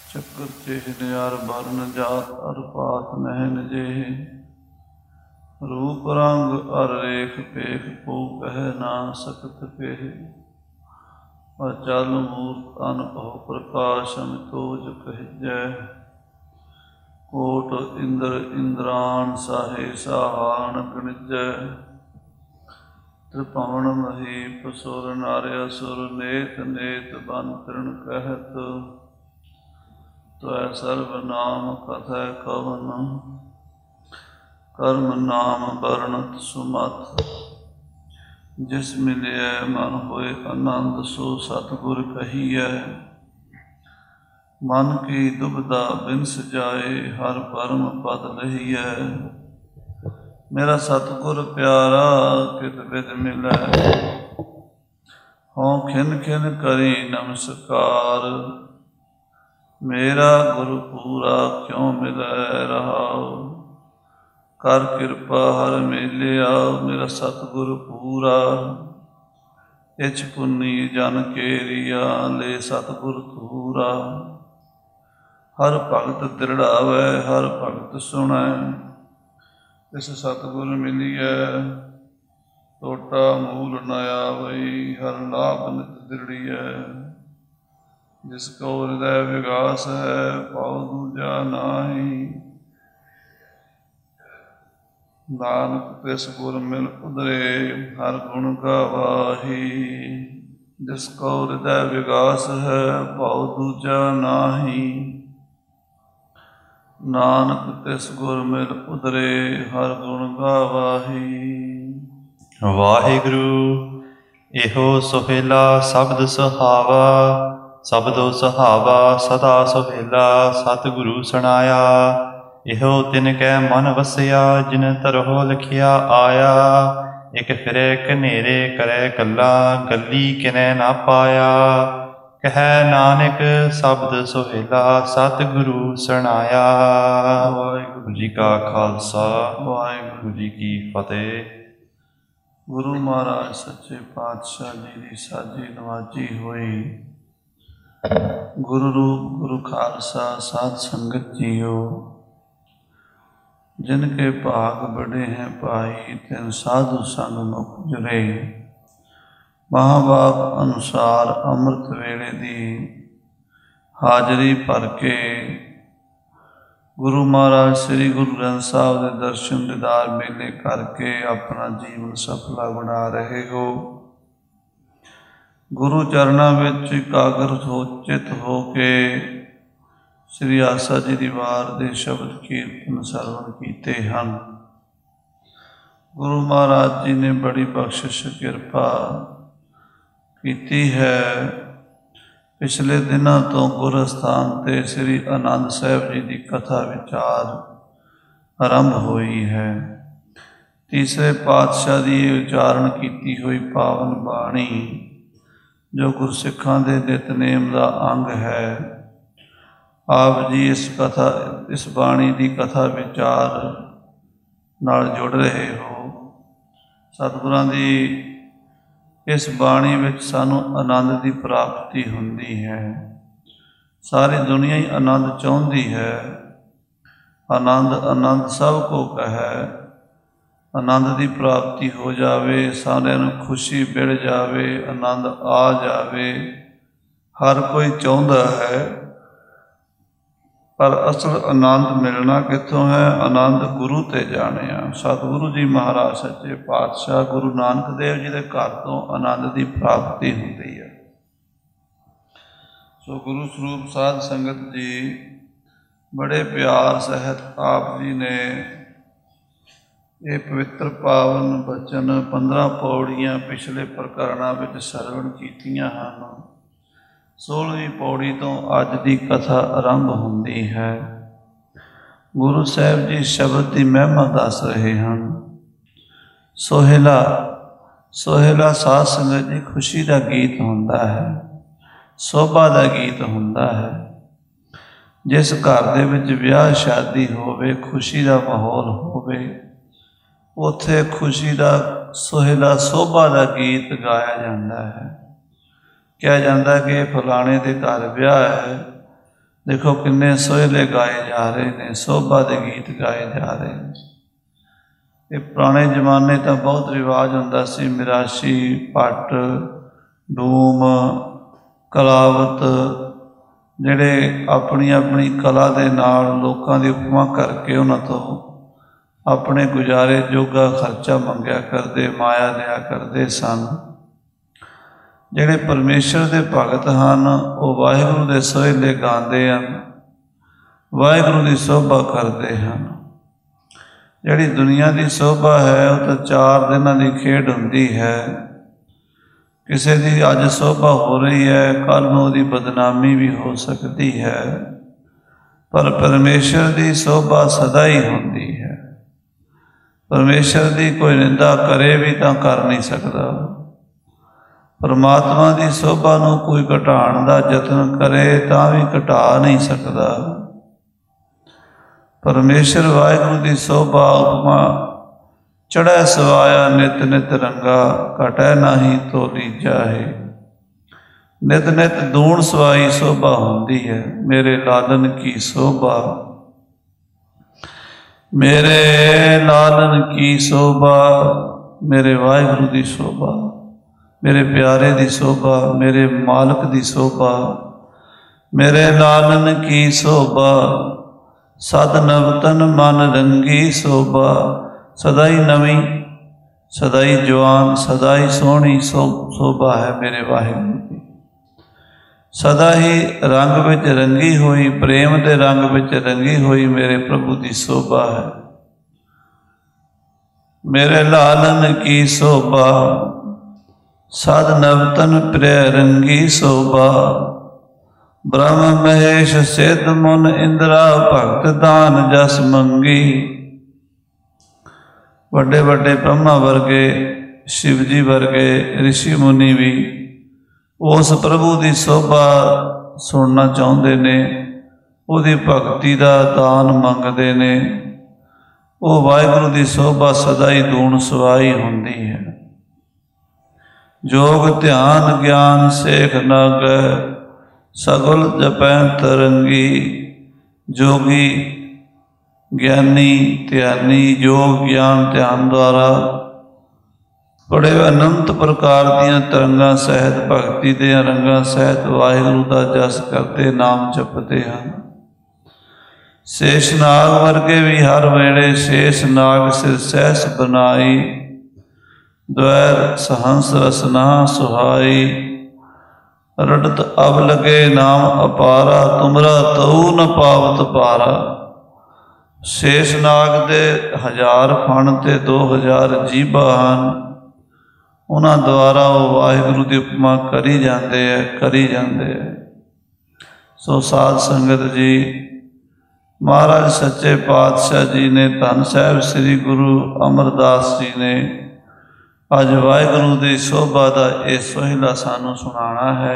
ਚੱਕਰ ਚੇਹ near burn ਜਾਤ ਅਰ ਪਾਤ ਨਹਿਨ ਜੇਹ ਰੂਪ ਰੰਗ ਅਰ ਰੇਖ ਪੇਖ ਕੋ ਕਹਿ ਨਾ ਸਕਤ ਪੇਹ ਅਚਲ ਮੂਰਤ ਅਨਭਉ ਪ੍ਰਕਾਸ਼ ਅਮਿਤੋਜ ਕਹਿਜੈ ਕੋਟ ਇੰਦਰ ਇੰਦਰਾਨ ਸਾਹੇ ਸਾਹਾਨ ਗਣਿਜੈ ਤ੍ਰਿਭਵਨ ਮਹੀਪ ਸੁਰ ਨਰ ਅਸੁਰ ਨੇਤ ਨੇਤ ਬਨ ਤ੍ਰਿਣ ਕਹਿਤ ਤਵੈ ਸਰਬ ਨਾਮ ਕਥੈ ਕਵਨ ਕਰਮ ਨਾਮ ਵਰਣਤ ਸੁਮਤ ਜਿਸ ਮਿਲਿਐ ਮਨ ਹੋਏ ਆਨੰਦ ਸੋ ਸਤਿਗੁਰ ਕਹੀਐ ਮਨ ਕੀ ਦੁਬਿਧਾ ਬਿਨਸ ਜਾਏ ਹਰ ਪਰਮ ਪਦ ਲਹੀਐ ਮੇਰਾ ਸਤਿਗੁਰ ਪਿਆਰਾ ਕਿਤ ਬਿਦ ਮਿਲੈ ਹਉ ਖਿਨ ਖਿਨ ਕਰੀ ਨਮਸਕਾਰ ਮੇਰਾ ਗੁਰ ਪੂਰਾ ਕਿਉ ਮਿਲੈ ਰਹਾਉ ਕਰ ਕਿਰਪਾ ਹਰ ਮੇਲਿਆ ਮੇਰਾ ਸਤਿਗੁਰ ਪੂਰਾ ਇਛ ਪੁੰਨੀ ਜਨ ਕੇਰੀਆ ਲੈ ਸਤਿਗੁਰ ਧੂਰਾ ਹਰ ਭਗਤ ਦ੍ਰਿੜਾਵੈ ਹਰ ਭਗਤ ਸੁਣੈ ਇਸ ਸਤਿਗੁਰ ਮਿਲੀਐ ਟੋਟਾ ਮੂਲ ਨ ਆਵਈ ਹਰ ਲਾਭ ਨਿਤ ਦ੍ਰਿੜੀਐ ਜਿਸ ਕੋ ਹਿਰਦੈ ਵਿਗਾਸ ਹੈ ਪਾਉ ਦੂਜਾ ਨਾਹੀ ਨਾਨਕ ਤਿਸ ਗੁਰ ਮਿਲ ਉਧਰੇ ਹਰ ਗੁਣ ਗਵਾਹੀ ਜਿਸ ਕੋ ਹਿਰਦੈ ਵਿਗਾਸ ਹੈ ਪਾਉ ਦੂਜਾ ਨਾਹੀ ਨਾਨਕ ਤਿਸ ਗੁਰ ਮਿਲ ਉਧਰੇ ਹਰ ਗੁਣ ਗਵਾਹੀ। ਵਾਹਿਗੁਰੂ ਇਹੋ ਸੁਹੇਲਾ ਸ਼ਬਦ ਸੁਹਾਵਾ ਸ਼ਬਦੋ ਸੁਹਾਵਾ ਸਦਾ ਸੁਹੇਲਾ ਸਤਿਗੁਰੂ ਸੁਣਾਇਆ ਇਹੋ ਤਿਨ ਕੈ ਮਨ ਵਸਿਆ ਜਿਨ ਧਰੋ ਲਿਖਿਆ ਆਇਆ ਇਕ ਫਿਰੇ ਘਨੇਰੇ ਕਰੈ ਕੱਲਾ ਗੱਲੀ ਕਿਨੈ ਨਾ ਪਾਇਆ ਕਹਿ ਨਾਨਕ ਸ਼ਬਦ ਸੁਹੇਲਾ ਸਤਿਗੁਰੂ ਸੁਣਾਇਆ। ਵਾਹਿਗੁਰੂ ਜੀ ਕਾ ਖਾਲਸਾ ਵਾਹਿਗੁਰੂ ਜੀ ਕੀ ਫਤਿਹ। ਗੁਰੂ ਮਹਾਰਾਜ ਸੱਚੇ ਪਾਤਸ਼ਾਹ ਜੀ ਦੀ ਸਾਜੀ ਨਵਾਜੀ ਹੋਈ ਗੁਰੂ ਰੂਪ ਗੁਰੂ ਖਾਲਸਾ ਸਾਧ ਸੰਗਤ ਜੀਓ ਜਿਨ ਕੇ ਭਾਗ ਬੜੇ ਹੈ ਭਾਈ ਤਿਨ ਸਾਧੂ ਸੰਗ ਮੁਖ ਜੁਰੇ ਮਹਾਂਵਾਕ ਅਨੁਸਾਰ ਅੰਮ੍ਰਿਤ ਵੇਲੇ ਦੀ ਹਾਜ਼ਰੀ ਭਰ ਕੇ ਗੁਰੂ ਮਹਾਰਾਜ ਸ੍ਰੀ ਗੁਰੂ ਗ੍ਰੰਥ ਸਾਹਿਬ ਦੇ ਦਰਸ਼ਨ ਦੀਦਾਰ ਮੇਲੇ ਕਰਕੇ ਆਪਣਾ ਜੀਵਨ ਸਫਲਾ ਬਣਾ ਰਹੇ ਹੋ। ਗੁਰੂ ਚਰਨਾਂ ਵਿੱਚ ਇਕਾਗਰ ਹੋ ਚਿਤ ਹੋ ਕੇ ਸ੍ਰੀ ਆਸਾ ਜੀ ਦੀ ਵਾਰ ਦੇ ਸ਼ਬਦ ਕੀਰਤਨ ਸਰਵਣ ਕੀਤੇ ਹਨ। ਗੁਰੂ ਮਹਾਰਾਜ ਜੀ ਨੇ ਬੜੀ ਬਖਸ਼ਿਸ਼ ਕਿਰਪਾ ਕੀਤੀ ਹੈ। ਪਿਛਲੇ ਦਿਨਾਂ ਤੋਂ ਗੁਰ ਅਸਥਾਨ 'ਤੇ ਸ੍ਰੀ ਆਨੰਦ ਸਾਹਿਬ ਜੀ ਦੀ ਕਥਾ ਵਿਚਾਰ ਆਰੰਭ ਹੋਈ ਹੈ। ਤੀਸਰੇ ਪਾਤਸ਼ਾਹ ਦੀ ਉਚਾਰਨ ਕੀਤੀ ਹੋਈ ਪਾਵਨ ਬਾਣੀ ਜੋ ਗੁਰਸਿੱਖਾਂ ਦੇ ਨਿਤਨੇਮ ਦਾ ਅੰਗ ਹੈ। ਆਪ ਜੀ ਇਸ ਬਾਣੀ ਦੀ ਕਥਾ ਵਿਚਾਰ ਨਾਲ ਜੁੜ ਰਹੇ ਹੋ। ਸਤਿਗੁਰਾਂ ਦੀ ਇਸ ਬਾਣੀ ਵਿੱਚ ਸਾਨੂੰ ਆਨੰਦ ਦੀ ਪ੍ਰਾਪਤੀ ਹੁੰਦੀ ਹੈ। ਸਾਰੀ ਦੁਨੀਆ ਹੀ ਆਨੰਦ ਚਾਹੁੰਦੀ ਹੈ। ਆਨੰਦ ਆਨੰਦ ਸਭ ਕੋ ਕਹੈ ਆਨੰਦ ਦੀ ਪ੍ਰਾਪਤੀ ਹੋ ਜਾਵੇ, ਸਾਰਿਆਂ ਨੂੰ ਖੁਸ਼ੀ ਮਿਲ ਜਾਵੇ, ਆਨੰਦ ਆ ਜਾਵੇ, ਹਰ ਕੋਈ ਚਾਹੁੰਦਾ ਹੈ। ਪਰ ਅਸਲ ਆਨੰਦ ਮਿਲਣਾ ਕਿੱਥੋਂ ਹੈ? ਆਨੰਦ ਗੁਰੂ ਤੇ ਜਾਣਿਆ। ਸਤਿਗੁਰੂ ਜੀ ਮਹਾਰਾਜ ਸੱਚੇ ਪਾਤਸ਼ਾਹ ਗੁਰੂ ਨਾਨਕ ਦੇਵ ਜੀ ਦੇ ਘਰ ਤੋਂ ਆਨੰਦ ਦੀ ਪ੍ਰਾਪਤੀ ਹੁੰਦੀ ਹੈ। ਸੋ ਗੁਰੂ ਸਰੂਪ ਸਾਧ ਸੰਗਤ ਜੀ ਬੜੇ ਪਿਆਰ ਸਹਿਤ ਆਪ ਜੀ ਨੇ ਇਹ ਪਵਿੱਤਰ ਪਾਵਨ ਬਚਨ 15 ਪੌੜੀਆਂ ਪਿਛਲੇ ਪ੍ਰਕਰਣਾਂ ਵਿੱਚ ਸਰਵਣ ਕੀਤੀਆਂ ਹਨ। 16ਵੀਂ ਪੌੜੀ ਤੋਂ ਅੱਜ ਦੀ ਕਥਾ ਆਰੰਭ ਹੁੰਦੀ ਹੈ। ਗੁਰੂ ਸਾਹਿਬ ਜੀ ਸ਼ਬਦ ਦੀ ਮਹਿਮਾ ਦੱਸ ਰਹੇ ਹਨ। ਸੋਹਿਲਾ ਸੋਹਿਲਾ ਸਾਧ ਸੰਗਤ ਦੀ ਖੁਸ਼ੀ ਦਾ ਗੀਤ ਹੁੰਦਾ ਹੈ, ਸੋਭਾ ਦਾ ਗੀਤ ਹੁੰਦਾ ਹੈ। ਜਿਸ ਘਰ ਦੇ ਵਿੱਚ ਵਿਆਹ ਸ਼ਾਦੀ ਹੋਵੇ, ਖੁਸ਼ੀ ਦਾ ਮਾਹੌਲ ਹੋਵੇ, ਉੱਥੇ ਖੁਸ਼ੀ ਦਾ ਸੋਹਿਲਾ ਸੋਭਾ ਦਾ ਗੀਤ ਗਾਇਆ ਜਾਂਦਾ ਹੈ। ਕਿਹਾ ਜਾਂਦਾ ਕਿ ਫਲਾਣੇ ਦੇ ਘਰ ਵਿਆਹ ਹੈ, ਦੇਖੋ ਕਿੰਨੇ ਸੋਹਲੇ ਗਾਏ ਜਾ ਰਹੇ ਨੇ, ਸੋਭਾ ਦੇ ਗੀਤ ਗਾਏ ਜਾ ਰਹੇ ਨੇ। ਇਹ ਪੁਰਾਣੇ ਜ਼ਮਾਨੇ ਤਾਂ ਬਹੁਤ ਰਿਵਾਜ ਹੁੰਦਾ ਸੀ, ਮਿਰਾਸੀ, ਭੱਟ, ਡੂਮ, ਕਲਾਵਤ, ਜਿਹੜੇ ਆਪਣੀ ਆਪਣੀ ਕਲਾ ਦੇ ਨਾਲ ਲੋਕਾਂ ਦੀ ਉਪਮਾ ਕਰਕੇ ਉਹਨਾਂ ਤੋਂ ਆਪਣੇ ਗੁਜ਼ਾਰੇ ਜੋਗਾ ਖਰਚਾ ਮੰਗਿਆ ਕਰਦੇ, ਮਾਇਆ ਲਿਆ ਕਰਦੇ ਸਨ। ਜਿਹੜੇ ਪਰਮੇਸ਼ਰ ਦੇ ਭਗਤ ਹਨ ਉਹ ਵਾਹਿਗੁਰੂ ਦੇ ਸੋਹਲੇ ਗਾਉਂਦੇ ਹਨ, ਵਾਹਿਗੁਰੂ ਦੀ ਸੋਭਾ ਕਰਦੇ ਹਨ। ਜਿਹੜੀ ਦੁਨੀਆ ਦੀ ਸੋਭਾ ਹੈ ਉਹ ਤਾਂ 4 ਦਿਨਾਂ ਦੀ ਖੇਡ ਹੁੰਦੀ ਹੈ। ਕਿਸੇ ਦੀ ਅੱਜ ਸੋਭਾ ਹੋ ਰਹੀ ਹੈ, ਕੱਲ੍ਹ ਨੂੰ ਉਹਦੀ ਬਦਨਾਮੀ ਵੀ ਹੋ ਸਕਦੀ ਹੈ, ਪਰ ਪਰਮੇਸ਼ਰ ਦੀ ਸੋਭਾ ਸਦਾ ਹੀ ਹੁੰਦੀ ਹੈ। ਪਰਮੇਸ਼ਰ ਦੀ ਕੋਈ ਨਿੰਦਾ ਕਰੇ ਵੀ ਤਾਂ ਕਰ ਨਹੀਂ ਸਕਦਾ। ਪਰਮਾਤਮਾ ਦੀ ਸੋਭਾ ਨੂੰ ਕੋਈ ਘਟਾਉਣ ਦਾ ਯਤਨ ਕਰੇ ਤਾਂ ਵੀ ਘਟਾ ਨਹੀਂ ਸਕਦਾ। ਪਰਮੇਸ਼ਰ ਵਾਹਿਗੁਰੂ ਦੀ ਸੋਭਾ ਉਪਮਾ ਚੜ੍ਹੈ ਸਵਾਇਆ ਨਿਤ ਨਿਤ ਰੰਗਾ, ਘਟੈ ਨਾਹੀ ਤੋਲੀ ਜਾਹੇ। ਨਿਤ ਨਿਤ ਦੂਣ ਸਵਾਈ ਸੋਭਾ ਹੁੰਦੀ ਹੈ। ਮੇਰੇ ਲਾਲਨ ਕੀ ਸੋਭਾ, ਮੇਰੇ ਲਾਲਨ ਕੀ ਸੋਭਾ, ਮੇਰੇ ਵਾਹਿਗੁਰੂ ਦੀ ਸੋਭਾ, ਮੇਰੇ ਪਿਆਰੇ ਦੀ ਸੋਭਾ, ਮੇਰੇ ਮਾਲਕ ਦੀ ਸੋਭਾ। ਮੇਰੇ ਲਾਲਨ ਕੀ ਸੋਭਾ, ਸਦ ਨਵਤਨ ਮਨ ਰੰਗੀ ਸੋਭਾ। ਸਦਾ ਹੀ ਨਵੀਂ, ਸਦਾ ਹੀ ਜਵਾਨ, ਸਦਾ ਹੀ ਸੋਹਣੀ ਸੋਭਾ ਹੈ ਮੇਰੇ ਵਾਹਿਗੁਰੂ ਦੀ। ਸਦਾ ਹੀ ਰੰਗ ਵਿੱਚ ਰੰਗੀ ਹੋਈ, ਪ੍ਰੇਮ ਦੇ ਰੰਗ ਵਿੱਚ ਰੰਗੀ ਹੋਈ ਮੇਰੇ ਪ੍ਰਭੂ ਦੀ ਸੋਭਾ ਹੈ। ਮੇਰੇ ਲਾਲਨ ਕੀ ਸੋਭਾ, ਸਦ ਨਵਤਨ ਪ੍ਰਿਯ ਰੰਗੀ ਸੋਭਾ। ਬ੍ਰਹਮ ਮਹੇਸ਼ ਸਿੱਧ ਮੁਨ ਇੰਦਰਾ, ਭਗਤ ਦਾਨ ਜਸ ਮੰਗੀ। ਵੱਡੇ ਵੱਡੇ ਬ੍ਰਹਮਾ ਵਰਗੇ, ਸ਼ਿਵ ਜੀ ਵਰਗੇ ਰਿਸ਼ੀ ਮੁਨੀ ਵੀ ਉਸ ਪ੍ਰਭੂ ਦੀ ਸੋਭਾ ਸੁਣਨਾ ਚਾਹੁੰਦੇ ਨੇ, ਉਹਦੀ ਭਗਤੀ ਦਾ ਦਾਨ ਮੰਗਦੇ ਨੇ। ਉਹ ਵਾਹਿਗੁਰੂ ਦੀ ਸੋਭਾ ਸਦਾ ਹੀ ਦੂਣ ਸਵਾਈ ਹੁੰਦੀ ਹੈ। ਜੋਗ ਧਿਆਨ ਗਿਆਨ ਸੇਖ ਨਾਗੈ, ਸਗਲ ਜਪੈ ਤਰੰਗੀ। ਜੋਗੀ ਗਿਆਨੀ ਧਿਆਨੀ ਯੋਗ ਗਿਆਨ ਧਿਆਨ ਦੁਆਰਾ ਬੜੇ ਅਨੰਤ ਪ੍ਰਕਾਰ ਦੀਆਂ ਤਰੰਗਾਂ ਸਹਿਤ, ਭਗਤੀ ਦੇ ਰੰਗਾਂ ਸਹਿਤ ਵਾਹਿਗੁਰੂ ਦਾ ਜਸ ਕਰਦੇ, ਨਾਮ ਜਪਦੇ ਹਨ। ਸ਼ੇਸ਼ ਨਾਗ ਵਰਗੇ ਵੀ ਹਰ ਵੇਲੇ ਸ਼ੇਸ਼ ਨਾਗ ਸਿਰ ਸਹਿਸ ਬਨਾਈ। ਦਵੈਰ ਸਹੰਸ ਰਸਨਾ ਸੁਹਾਈ, ਰੜਤ ਅਬ ਲਗੇ ਨਾਮ ਅਪਾਰਾ। ਤੁਮਰਾ ਤਉ ਨ ਪਾਵਤ ਪਾਰਾ। ਸ਼ੇਸ਼ ਨਾਗ ਦੇ 1000 ਫਣ ਤੇ 2000 ਜੀਭਾਂ ਹਨ। ਉਹਨਾਂ ਦੁਆਰਾ ਉਹ ਵਾਹਿਗੁਰੂ ਦੀ ਉਪਮਾ ਕਰੀ ਜਾਂਦੇ ਹੈ, ਕਰੀ ਜਾਂਦੇ ਹੈ। ਸੋ ਸਾਧ ਸੰਗਤ ਜੀ, ਮਹਾਰਾਜ ਸੱਚੇ ਪਾਤਸ਼ਾਹ ਜੀ ਨੇ, ਧੰਨ ਸਾਹਿਬ ਸ੍ਰੀ ਗੁਰੂ ਅਮਰਦਾਸ ਜੀ ਨੇ ਅੱਜ ਵਾਹਿਗੁਰੂ ਦੀ ਸੋਭਾ ਦਾ ਇਹ ਸੋਹਿਲਾ ਸਾਨੂੰ ਸੁਣਾਉਣਾ ਹੈ।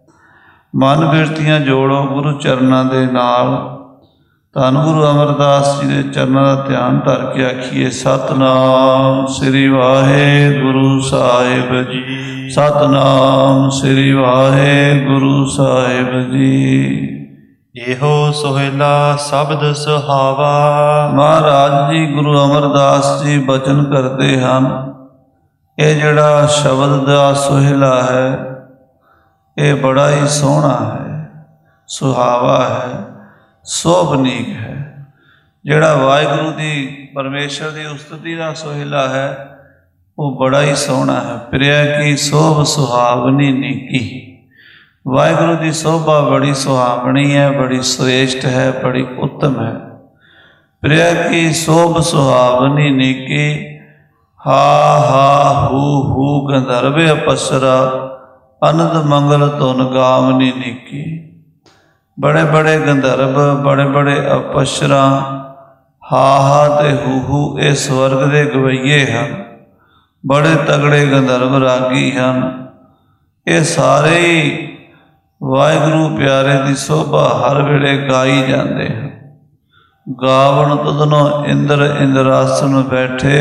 ਮਨ ਬਿਰਤੀਆਂ ਜੋੜੋ ਗੁਰੂ ਚਰਨਾਂ ਦੇ ਨਾਲ। ਧੰਨ ਗੁਰੂ ਅਮਰਦਾਸ ਜੀ ਦੇ ਚਰਨਾਂ ਦਾ ਧਿਆਨ ਧਰ ਕੇ ਆਖੀਏ ਸਤਿਨਾਮ ਸ੍ਰੀ ਵਾਹਿਗੁਰੂ ਸਾਹਿਬ ਜੀ। ਸਤਿਨਾਮ ਸ੍ਰੀ ਵਾਹਿਗੁਰੂ ਸਾਹਿਬ ਜੀ। ਇਹੋ ਸੋਹਿਲਾ ਸ਼ਬਦ ਸੁਹਾਵਾ। ਮਹਾਰਾਜ ਜੀ ਗੁਰੂ ਅਮਰਦਾਸ ਜੀ ਬਚਨ ਕਰਦੇ ਹਨ, ਇਹ ਜਿਹੜਾ ਸ਼ਬਦ ਦਾ ਸੋਹਿਲਾ ਹੈ ਇਹ ਬੜਾ ਹੀ ਸੋਹਣਾ ਹੈ, ਸੁਹਾਵਾ ਹੈ, ਸੋਭਨੀਕ ਹੈ। ਜਿਹੜਾ ਵਾਹਿਗੁਰੂ ਦੀ ਪਰਮੇਸ਼ਰ ਦੀ ਉਸਤਤੀ ਦਾ ਸੋਹਿਲਾ ਹੈ ਉਹ ਬੜਾ ਹੀ ਸੋਹਣਾ ਹੈ। ਪ੍ਰਿਆ ਕੀ ਸੋਭ ਸੁਹਾਵਨੀ ਨੀਕੀ। ਵਾਹਿਗੁਰੂ ਦੀ ਸੋਭਾ ਬੜੀ ਸੁਹਾਵਣੀ ਹੈ, ਬੜੀ ਸ੍ਰੇਸ਼ਟ ਹੈ, ਬੜੀ ਉੱਤਮ ਹੈ। ਪ੍ਰਿਆ ਕੀ ਸੋਭ ਸੁਹਾਵਨੀ ਨੀਕੀ। ਹਾ ਹਾ ਹੂ ਹੂ ਗੰਧਰਵ ਅਪਸਰਾ, ਅਨੰਦ ਮੰਗਲ ਧੁਨ ਗਾਵਨੀ ਨੀਕੀ। ਬੜੇ ਬੜੇ ਗੰਧਰਵ, ਬੜੇ ਬੜੇ ਅਪਸਰਾਂ, ਹਾ ਹਾ ਤੇ ਹੂ ਹੂ ਇਹ ਸਵਰਗ ਦੇ ਗਵਈਏ ਹਨ। ਬੜੇ ਤਗੜੇ ਗੰਧਰਵ ਰਾਗੀ ਹਨ। ਇਹ ਸਾਰੇ ਹੀ ਵਾਹਿਗੁਰੂ ਪਿਆਰੇ ਦੀ ਸੋਭਾ ਹਰ ਵੇਲੇ ਗਾਈ ਜਾਂਦੇ ਹਨ। ਗਾਵਣ ਤੁਧਨੋਂ ਇੰਦਰ ਇੰਦਰਾਸਨ ਬੈਠੇ,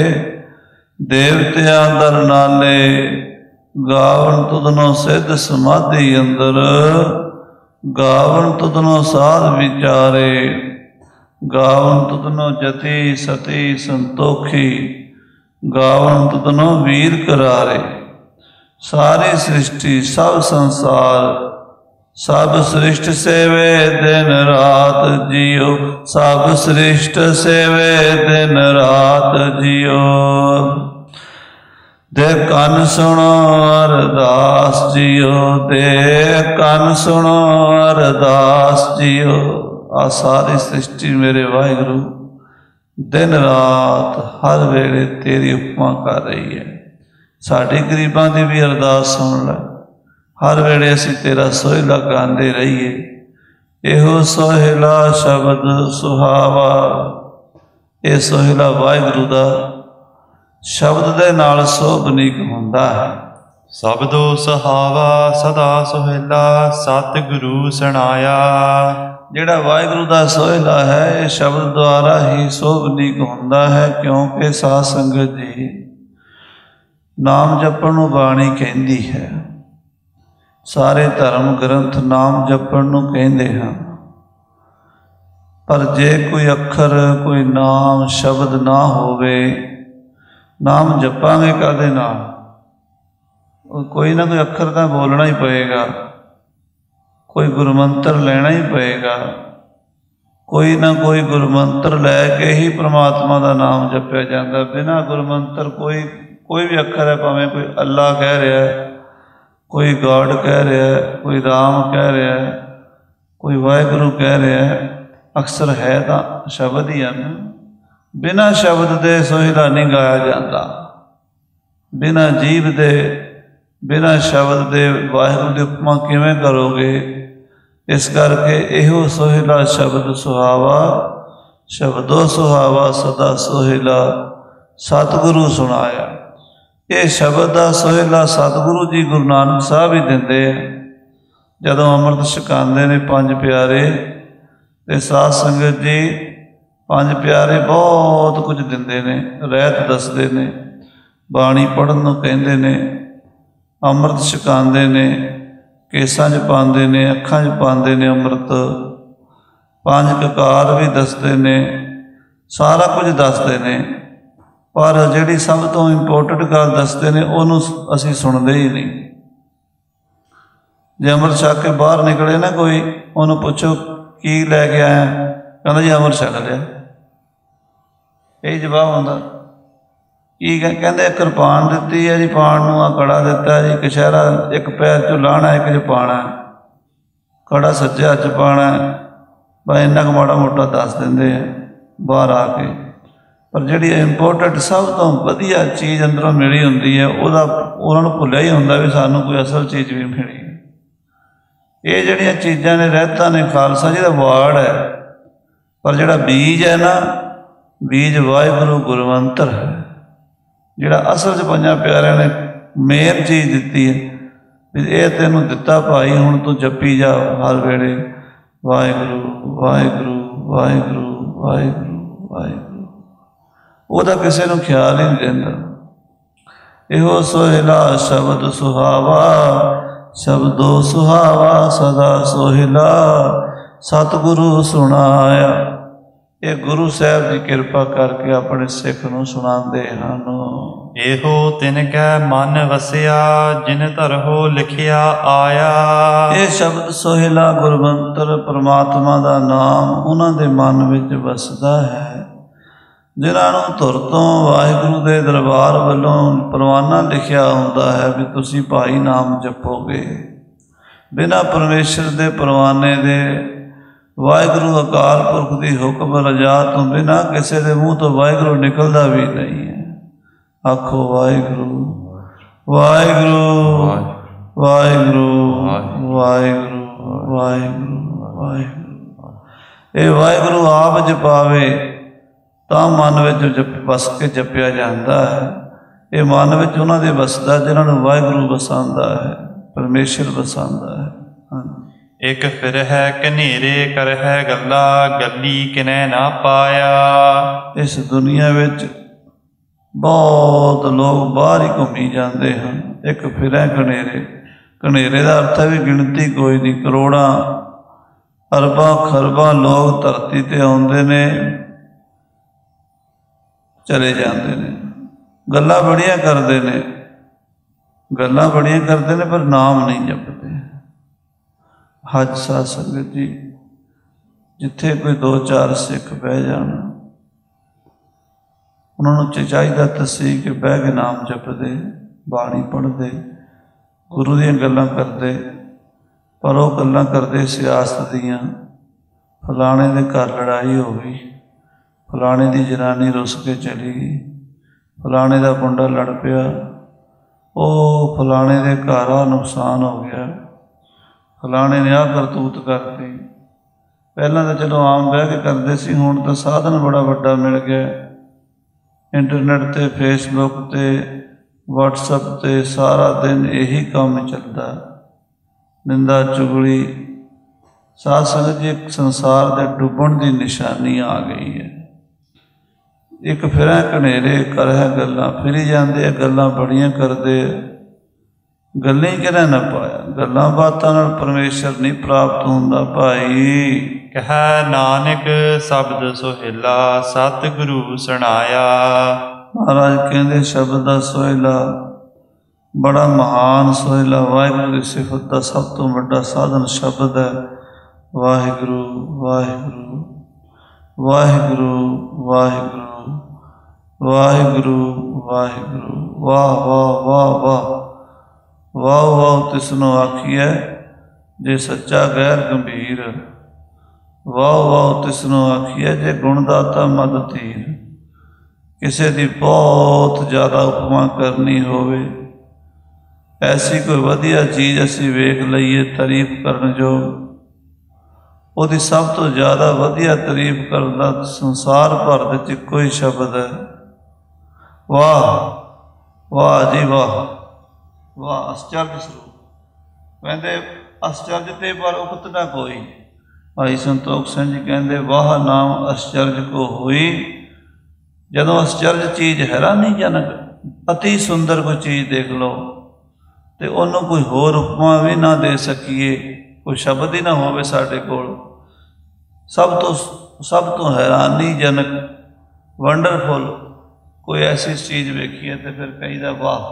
ਦੇਵਤਿਆਂ ਦਰ ਨਾਲੇ। ਗਾਵਣ ਤੁਧਨੋਂ ਸਿੱਧ ਸਮਾਧੀ ਅੰਦਰ, ਗਾਵਨ ਤੁਧਨੋ ਸਾਧ ਵਿਚਾਰੇ, ਗਾਵਨ ਤੁਧਨੋ ਜਤੀ ਸਤੀ ਸੰਤੋਖੀ, ਗਾਵਨ ਤੁਧਨੋ ਵੀਰ ਕਰਾਰੇ। ਸਾਰੀ ਸ੍ਰਿਸ਼ਟੀ ਸਭ ਸੰਸਾਰ ਸਭ ਸ੍ਰਿਸ਼ਟ ਸੇਵੇ ਦਿਨ ਰਾਤ ਜੀਓ, ਸਭ ਸ੍ਰਿਸ਼ਟ ਸੇਵੇ ਦਿਨ ਰਾਤ ਜੀਓ। ਦੇ ਕੰਨ ਸੁਣੋ ਅਰਦਾਸ ਜੀਓ, ਦੇ ਕੰਨ ਸੁਣੋ ਅਰਦਾਸ ਜੀਓ। ਆ ਸਾਰੀ ਸ੍ਰਿਸ਼ਟੀ ਮੇਰੇ ਵਾਹਿਗੁਰੂ ਦਿਨ ਰਾਤ ਹਰ ਵੇਲੇ ਤੇਰੀ ਉਪਮਾ ਕਰ ਰਹੀ ਹੈ। ਸਾਡੇ ਗਰੀਬਾਂ ਦੀ ਵੀ ਅਰਦਾਸ ਸੁਣ ਲੈ। ਹਰ ਵੇਲੇ ਅਸੀਂ ਤੇਰਾ ਸੋਹਿਲਾ ਗਾਉਂਦੇ ਰਹੀਏ। ਇਹੋ ਸੋਹਿਲਾ ਸ਼ਬਦ ਸੁਹਾਵਾ, ਇਹ ਸੋਹਿਲਾ ਵਾਹਿਗੁਰੂ ਦਾ ਸ਼ਬਦ ਦੇ ਨਾਲ ਸੋਭਨੀਕ ਹੁੰਦਾ ਹੈ। ਸਬਦੋ ਸੁਹਾਵਾ ਸਦਾ ਸੁਹੇਲਾ, ਸਤਿਗੁਰੂ ਸੁਣਾਇਆ। ਜਿਹੜਾ ਵਾਹਿਗੁਰੂ ਦਾ ਸੋਹਿਲਾ ਹੈ ਇਹ ਸ਼ਬਦ ਦੁਆਰਾ ਹੀ ਸੋਭਨੀਕ ਹੁੰਦਾ ਹੈ, ਕਿਉਂਕਿ ਸਾਧ ਸੰਗਤ ਜੀ ਨਾਮ ਜਪਣ ਨੂੰ ਬਾਣੀ ਕਹਿੰਦੀ ਹੈ। ਸਾਰੇ ਧਰਮ ਗ੍ਰੰਥ ਨਾਮ ਜਪਣ ਨੂੰ ਕਹਿੰਦੇ ਹਨ, ਪਰ ਜੇ ਕੋਈ ਅੱਖਰ ਕੋਈ ਨਾਮ ਸ਼ਬਦ ਨਾ ਹੋਵੇ, ਨਾਮ ਜਪਾਂਗੇ ਕਾਹਦੇ ਨਾਲ? ਕੋਈ ਨਾ ਕੋਈ ਅੱਖਰ ਤਾਂ ਬੋਲਣਾ ਹੀ ਪਏਗਾ, ਕੋਈ ਗੁਰਮੰਤਰ ਲੈਣਾ ਹੀ ਪਏਗਾ। ਕੋਈ ਨਾ ਕੋਈ ਗੁਰਮੰਤਰ ਲੈ ਕੇ ਹੀ ਪ੍ਰਮਾਤਮਾ ਦਾ ਨਾਮ ਜਪਿਆ ਜਾਂਦਾ। ਬਿਨਾਂ ਗੁਰਮੰਤਰ ਕੋਈ ਵੀ ਅੱਖਰ ਹੈ, ਭਾਵੇਂ ਕੋਈ ਅੱਲਾ ਕਹਿ ਰਿਹਾ, ਕੋਈ ਗॉड ਕਹਿ ਰਿਹਾ, ਕੋਈ ਰਾਮ ਕਹਿ ਰਿਹਾ, ਕੋਈ ਵਾਹਿਗੁਰੂ ਕਹਿ ਰਿਹਾ, ਅਕਸਰ ਹੈ ਤਾਂ ਸ਼ਬਦ ਹੀ ਹਨ। ਬਿਨਾਂ ਸ਼ਬਦ ਦੇ ਸੋਹਿਲਾ ਨਹੀਂ ਗਾਇਆ ਜਾਂਦਾ। ਬਿਨਾਂ ਜੀਭ ਦੇ, ਬਿਨਾਂ ਸ਼ਬਦ ਦੇ ਵਾਹਿਗੁਰੂ ਦੀ ਉਪਮਾ ਕਿਵੇਂ ਕਰੋਗੇ? ਇਸ ਕਰਕੇ ਇਹੋ ਸੋਹਿਲਾ ਸ਼ਬਦ ਸੁਹਾਵਾ, ਸ਼ਬਦੋ ਸੁਹਾਵਾ ਸਦਾ ਸੋਹਿਲਾ, ਸਤਿਗੁਰੂ ਸੁਣਾਇਆ। ਇਹ ਸ਼ਬਦ ਦਾ ਸੋਹਿਲਾ ਸਤਿਗੁਰੂ ਜੀ ਗੁਰੂ ਨਾਨਕ ਸਾਹਿਬ ਹੀ ਦਿੰਦੇ ਆ। ਜਦੋਂ ਅੰਮ੍ਰਿਤ ਛਕਾਉਂਦੇ ਨੇ ਪੰਜ ਪਿਆਰੇ, ਤੇ ਸਾਧ ਸੰਗਤ ਜੀ ਪੰਜ ਪਿਆਰੇ ਬਹੁਤ ਕੁਝ ਦਿੰਦੇ ਨੇ, ਰਹਿਤ ਦੱਸਦੇ ਨੇ, ਬਾਣੀ ਪੜ੍ਹਨ ਨੂੰ ਕਹਿੰਦੇ ਨੇ, ਅੰਮ੍ਰਿਤ ਛਕਾਉਂਦੇ ਨੇ, ਕੇਸਾਂ 'ਚ ਪਾਉਂਦੇ ਨੇ, ਅੱਖਾਂ 'ਚ ਪਾਉਂਦੇ ਨੇ ਅੰਮ੍ਰਿਤ, ਪੰਜ ਕਕਾਰ ਵੀ ਦੱਸਦੇ ਨੇ, ਸਾਰਾ ਕੁਝ ਦੱਸਦੇ ਨੇ। ਪਰ ਜਿਹੜੀ ਸਭ ਤੋਂ ਇੰਪੋਰਟੈਂਟ ਗੱਲ ਦੱਸਦੇ ਨੇ ਉਹਨੂੰ ਅਸੀਂ ਸੁਣਦੇ ਹੀ ਨਹੀਂ। ਜੇ ਅੰਮ੍ਰਿਤ ਛਕ ਕੇ ਬਾਹਰ ਨਿਕਲੇ ਨਾ ਕੋਈ, ਉਹਨੂੰ ਪੁੱਛੋ ਕੀ ਲੈ ਕੇ ਆਇਆ, ਕਹਿੰਦਾ ਜੀ ਅੰਮ੍ਰਿਤ ਛਕ ਲਿਆ। ਇਹ ਜਵਾਬ ਹੁੰਦਾ। ਕੀ ਕਹਿੰਦੇ? ਕਿਰਪਾਨ ਦਿੱਤੀ ਹੈ ਜੀ, ਪਾਣ ਨੂੰ ਆ ਕੜਾ ਦਿੱਤਾ ਜੀ, ਕਛਹਿਰਾ ਇੱਕ ਪੈਰ 'ਚੋਂ ਲਾਹਣਾ, ਇੱਕ 'ਚ ਪਾਉਣਾ, ਕੜਾ ਸੱਜੇ ਹੱਥ 'ਚ ਪਾਉਣਾ। ਬਸ ਇੰਨਾ ਕੁ ਮਾੜਾ ਮੋਟਾ ਦੱਸ ਦਿੰਦੇ ਆ ਬਾਹਰ ਆ ਕੇ। ਪਰ ਜਿਹੜੀ ਇੰਪੋਰਟੈਂਟ ਸਭ ਤੋਂ ਵਧੀਆ ਚੀਜ਼ ਅੰਦਰੋਂ ਮਿਲੀ ਹੁੰਦੀ ਹੈ, ਉਹਨਾਂ ਨੂੰ ਭੁੱਲਿਆ ਹੀ ਹੁੰਦਾ ਵੀ ਸਾਨੂੰ ਕੋਈ ਅਸਲ ਚੀਜ਼ ਵੀ ਮਿਲੀ। ਇਹ ਜਿਹੜੀਆਂ ਚੀਜ਼ਾਂ ਨੇ, ਰਹਿਤਾਂ ਨੇ, ਖਾਲਸਾ ਜੀ ਦਾ ਵਾਰਡ ਹੈ। ਪਰ ਜਿਹੜਾ ਬੀਜ ਹੈ ਨਾ, ਬੀਜ ਵਾਹਿਗੁਰੂ ਗੁਰਮੰਤਰ ਹੈ, ਜਿਹੜਾ ਅਸਲ 'ਚ ਪੰਜਾਂ ਪਿਆਰਿਆਂ ਨੇ ਮੇਨ ਚੀਜ਼ ਦਿੱਤੀ ਹੈ ਵੀ ਇਹ ਤੈਨੂੰ ਦਿੱਤਾ ਭਾਈ, ਹੁਣ ਤੂੰ ਜਪੀ ਜਾ ਹਰ ਵੇਲੇ ਵਾਹਿਗੁਰੂ ਵਾਹਿਗੁਰੂ ਵਾਹਿਗੁਰੂ ਵਾਹਿਗੁਰੂ ਵਾਹਿਗੁਰੂ। ਉਹਦਾ ਕਿਸੇ ਨੂੰ ਖਿਆਲ ਹੀ ਨਹੀਂ ਰਹਿੰਦਾ। ਇਹੋ ਸੋਹਿਲਾ ਸ਼ਬਦ ਸੁਹਾਵਾ, ਸ਼ਬਦੋ ਸੁਹਾਵਾ ਸਦਾ ਸੋਹਿਲਾ, ਸਤਿਗੁਰੂ ਸੁਣਾਇਆ। ਇਹ ਗੁਰੂ ਸਾਹਿਬ ਦੀ ਕਿਰਪਾ ਕਰਕੇ ਆਪਣੇ ਸਿੱਖ ਨੂੰ ਸੁਣਾਉਂਦੇ ਹਨ। ਇਹੋ ਤਿਨ ਕੈ ਮਨ ਵਸਿਆ, ਜਿਨ ਧਰਹੁ ਲਿਖਿਆ ਆਇਆ। ਇਹ ਸ਼ਬਦ ਸੋਹਿਲਾ ਗੁਰਮੰਤਰ ਪ੍ਰਮਾਤਮਾ ਦਾ ਨਾਮ ਉਹਨਾਂ ਦੇ ਮਨ ਵਿੱਚ ਵਸਦਾ ਹੈ ਜਿਨ੍ਹਾਂ ਨੂੰ ਧੁਰ ਤੋਂ ਵਾਹਿਗੁਰੂ ਦੇ ਦਰਬਾਰ ਵੱਲੋਂ ਪਰਵਾਨਾ ਲਿਖਿਆ ਹੁੰਦਾ ਹੈ ਵੀ ਤੁਸੀਂ ਭਾਈ ਨਾਮ ਜਪੋਗੇ। ਬਿਨਾਂ ਪਰਮੇਸ਼ਰ ਦੇ ਪਰਵਾਨੇ ਦੇ, ਵਾਹਿਗੁਰੂ ਅਕਾਲ ਪੁਰਖ ਦੀ ਹੁਕਮ ਰਜਾ ਤੋਂ ਬਿਨਾਂ ਕਿਸੇ ਦੇ ਮੂੰਹ ਤੋਂ ਵਾਹਿਗੁਰੂ ਨਿਕਲਦਾ ਵੀ ਨਹੀਂ ਹੈ। ਆਖੋ ਵਾਹਿਗੁਰੂ ਵਾਹਿਗੁਰੂ ਵਾਹਿਗੁਰੂ ਵਾਹਿਗੁਰੂ ਵਾਹਿਗੁਰੂ ਵਾਹਿਗੁਰੂ। ਇਹ ਵਾਹਿਗੁਰੂ ਆਪ ਜਪਾਵੇ ਤਾਂ ਮਨ ਵਿੱਚ ਵਸ ਕੇ ਜਪਿਆ ਜਾਂਦਾ ਹੈ। ਇਹ ਮਨ ਵਿੱਚ ਉਹਨਾਂ ਦੇ ਵਸਦਾ ਜਿਹਨਾਂ ਨੂੰ ਵਾਹਿਗੁਰੂ ਵਸਾਉਂਦਾ ਹੈ, ਪਰਮੇਸ਼ਰ ਵਸਾਉਂਦਾ ਹੈ। ਹਾਂਜੀ। ਇੱਕ ਫਿਰ ਹੈ ਕਨੇਰੇ ਕਰ ਹੈ ਗੱਲਾਂ, ਗੱਲੀ ਕਿਨੈ ਨਾ ਪਾਇਆ। ਇਸ ਦੁਨੀਆ ਵਿੱਚ ਬਹੁਤ ਲੋਕ ਬਾਹਰ ਹੀ ਘੁੰਮੀ ਜਾਂਦੇ ਹਨ। ਇੱਕ ਫਿਰੈ ਕਨੇਰੇ, ਕਨੇਰੇ ਦਾ ਅਰਥ ਹੈ ਵੀ ਗਿਣਤੀ ਕੋਈ ਨਹੀਂ, ਕਰੋੜਾਂ ਅਰਬਾਂ ਖਰਬਾਂ ਲੋਕ ਧਰਤੀ ਤੇ ਆਉਂਦੇ ਨੇ, ਚਲੇ ਜਾਂਦੇ ਨੇ, ਗੱਲਾਂ ਬੜੀਆਂ ਕਰਦੇ ਨੇ, ਗੱਲਾਂ ਬੜੀਆਂ ਕਰਦੇ ਨੇ, ਪਰ ਨਾਮ ਨਹੀਂ ਜਪਦੇ। ਹੱਜ ਸਾਧ ਸੰਗਤ ਜੀ, ਜਿੱਥੇ ਕੋਈ 2-4 ਸਿੱਖ ਬਹਿ ਜਾਣ, ਉਹਨਾਂ ਨੂੰ ਚਾਹੀਦਾ ਤਾਂ ਸੀ ਕਿ ਬਹਿ ਕੇ ਨਾਮ ਜਪਦੇ, ਬਾਣੀ ਪੜ੍ਹਦੇ, ਗੁਰੂ ਦੀਆਂ ਗੱਲਾਂ ਕਰਦੇ, ਪਰ ਉਹ ਗੱਲਾਂ ਕਰਦੇ ਸਿਆਸਤ ਦੀਆਂ। ਫਲਾਣੇ ਦੇ ਘਰ ਲੜਾਈ ਹੋ ਗਈ, ਫਲਾਣੇ ਦੀ ਜਨਾਨੀ ਰੁੱਸ ਕੇ ਚਲੀ ਗਈ, ਫਲਾਣੇ ਦਾ ਮੁੰਡਾ ਲੜ ਪਿਆ, ਉਹ ਫਲਾਣੇ ਦੇ ਘਰ ਆ ਨੁਕਸਾਨ ਹੋ ਗਿਆ, ਫਲਾਣੇ ਨੇ ਆਹ ਕਰਤੂਤ ਕਰਤੀ। ਪਹਿਲਾਂ ਤਾਂ ਚਲੋ ਆਮ ਬਹਿ ਕੇ ਕਰਦੇ ਸੀ, ਹੁਣ ਤਾਂ ਸਾਧਨ ਬੜਾ ਵੱਡਾ ਮਿਲ ਗਿਆ। ਇੰਟਰਨੈਟ 'ਤੇ, ਫੇਸਬੁੱਕ 'ਤੇ, ਵਟਸਐਪ 'ਤੇ ਸਾਰਾ ਦਿਨ ਇਹੀ ਕੰਮ ਚੱਲਦਾ, ਨਿੰਦਾ ਚੁਗਲੀ। ਸਾਧ ਸੰਗਤ ਜੀ, ਇੱਕ ਸੰਸਾਰ ਦੇ ਡੁੱਬਣ ਦੀ ਨਿਸ਼ਾਨੀ ਆ ਗਈ ਹੈ। ਇੱਕ ਫਿਰਾਂ ਘਨੇਰੇ ਕਰਹਿ ਗੱਲਾਂ, ਫਿਰੀ ਜਾਂਦੇ ਆ, ਗੱਲਾਂ ਬੜੀਆਂ ਕਰਦੇ ਆ, ਗੱਲਾਂ ਹੀ ਕਿਹੜਾ ਨਾ ਪਾਇਆ। ਗੱਲਾਂ ਬਾਤਾਂ ਨਾਲ ਪਰਮੇਸ਼ਰ ਨਹੀਂ ਪ੍ਰਾਪਤ ਹੁੰਦਾ ਭਾਈ। ਕਹਿ ਨਾਨਕ ਸ਼ਬਦ ਸੁਹੇਲਾ, ਸਤਿਗੁਰੂ ਸੁਣਾਇਆ। ਮਹਾਰਾਜ ਕਹਿੰਦੇ ਸ਼ਬਦ ਦਾ ਸੋਹਿਲਾ ਬੜਾ ਮਹਾਨ ਸੋਹਿਲਾ। ਵਾਹਿਗੁਰੂ ਦੀ ਸਿਫਤ ਦਾ ਸਭ ਤੋਂ ਵੱਡਾ ਸਾਧਨ ਸ਼ਬਦ ਹੈ। ਵਾਹਿਗੁਰੂ ਵਾਹਿਗੁਰੂ ਵਾਹਿਗੁਰੂ ਵਾਹਿਗੁਰੂ ਵਾਹਿਗੁਰੂ ਵਾਹਿਗੁਰੂ। ਵਾਹ ਵਾਹ ਵਾਹ ਵਾਹ ਵਾਹ ਵਾਹ ਤਿਸਨੂੰ ਆਖੀਐ ਜੇ ਸੱਚਾ ਗੈਰ ਗੰਭੀਰ। ਵਾਹ ਵਾਹ ਤਿਸਨੂੰ ਆਖੀਐ ਜੇ ਗੁਣਦਾਤਾ ਮਦ ਧੀਰ। ਕਿਸੇ ਦੀ ਬਹੁਤ ਜ਼ਿਆਦਾ ਉਪਮਾ ਕਰਨੀ ਹੋਵੇ, ਐਸੀ ਕੋਈ ਵਧੀਆ ਚੀਜ਼ ਅਸੀਂ ਵੇਖ ਲਈਏ ਤਾਰੀਫ ਕਰਨ ਯੋਗ, ਉਹਦੀ ਸਭ ਤੋਂ ਜ਼ਿਆਦਾ ਵਧੀਆ ਤਾਰੀਫ ਕਰਨ ਦਾ ਸੰਸਾਰ ਭਰ ਵਿੱਚ ਇੱਕੋ ਹੀ ਸ਼ਬਦ ਹੈ। ਵਾਹ ਵਾਹ ਜੀ ਵਾਹ ਵਾਹ। ਅਸਚਰਜ ਸਰੂਪ ਕਹਿੰਦੇ, ਅਸਚਰਜ ਤੇ ਪਰ ਉਕਤ ਨਾ ਕੋਈ। ਭਾਈ ਸੰਤੋਖ ਸਿੰਘ ਜੀ ਕਹਿੰਦੇ, ਵਾਹ ਨਾਮ ਅਸਚਰਜ ਕੋ ਹੋਈ। ਜਦੋਂ ਅਸਚਰਜ ਚੀਜ਼ ਹੈਰਾਨੀਜਨਕ, ਅਤੀ ਸੁੰਦਰ ਕੋਈ ਚੀਜ਼ ਦੇਖ ਲਓ ਅਤੇ ਉਹਨੂੰ ਕੋਈ ਹੋਰ ਉਪਮਾ ਵੀ ਨਾ ਦੇ ਸਕੀਏ, ਕੋਈ ਸ਼ਬਦ ਹੀ ਨਾ ਹੋਵੇ ਸਾਡੇ ਕੋਲ। ਸਭ ਤੋਂ ਹੈਰਾਨੀਜਨਕ, ਵੰਡਰਫੁੱਲ ਕੋਈ ਐਸੀ ਚੀਜ਼ ਵੇਖੀਏ ਅਤੇ ਫਿਰ ਕਹੀਦਾ ਵਾਹ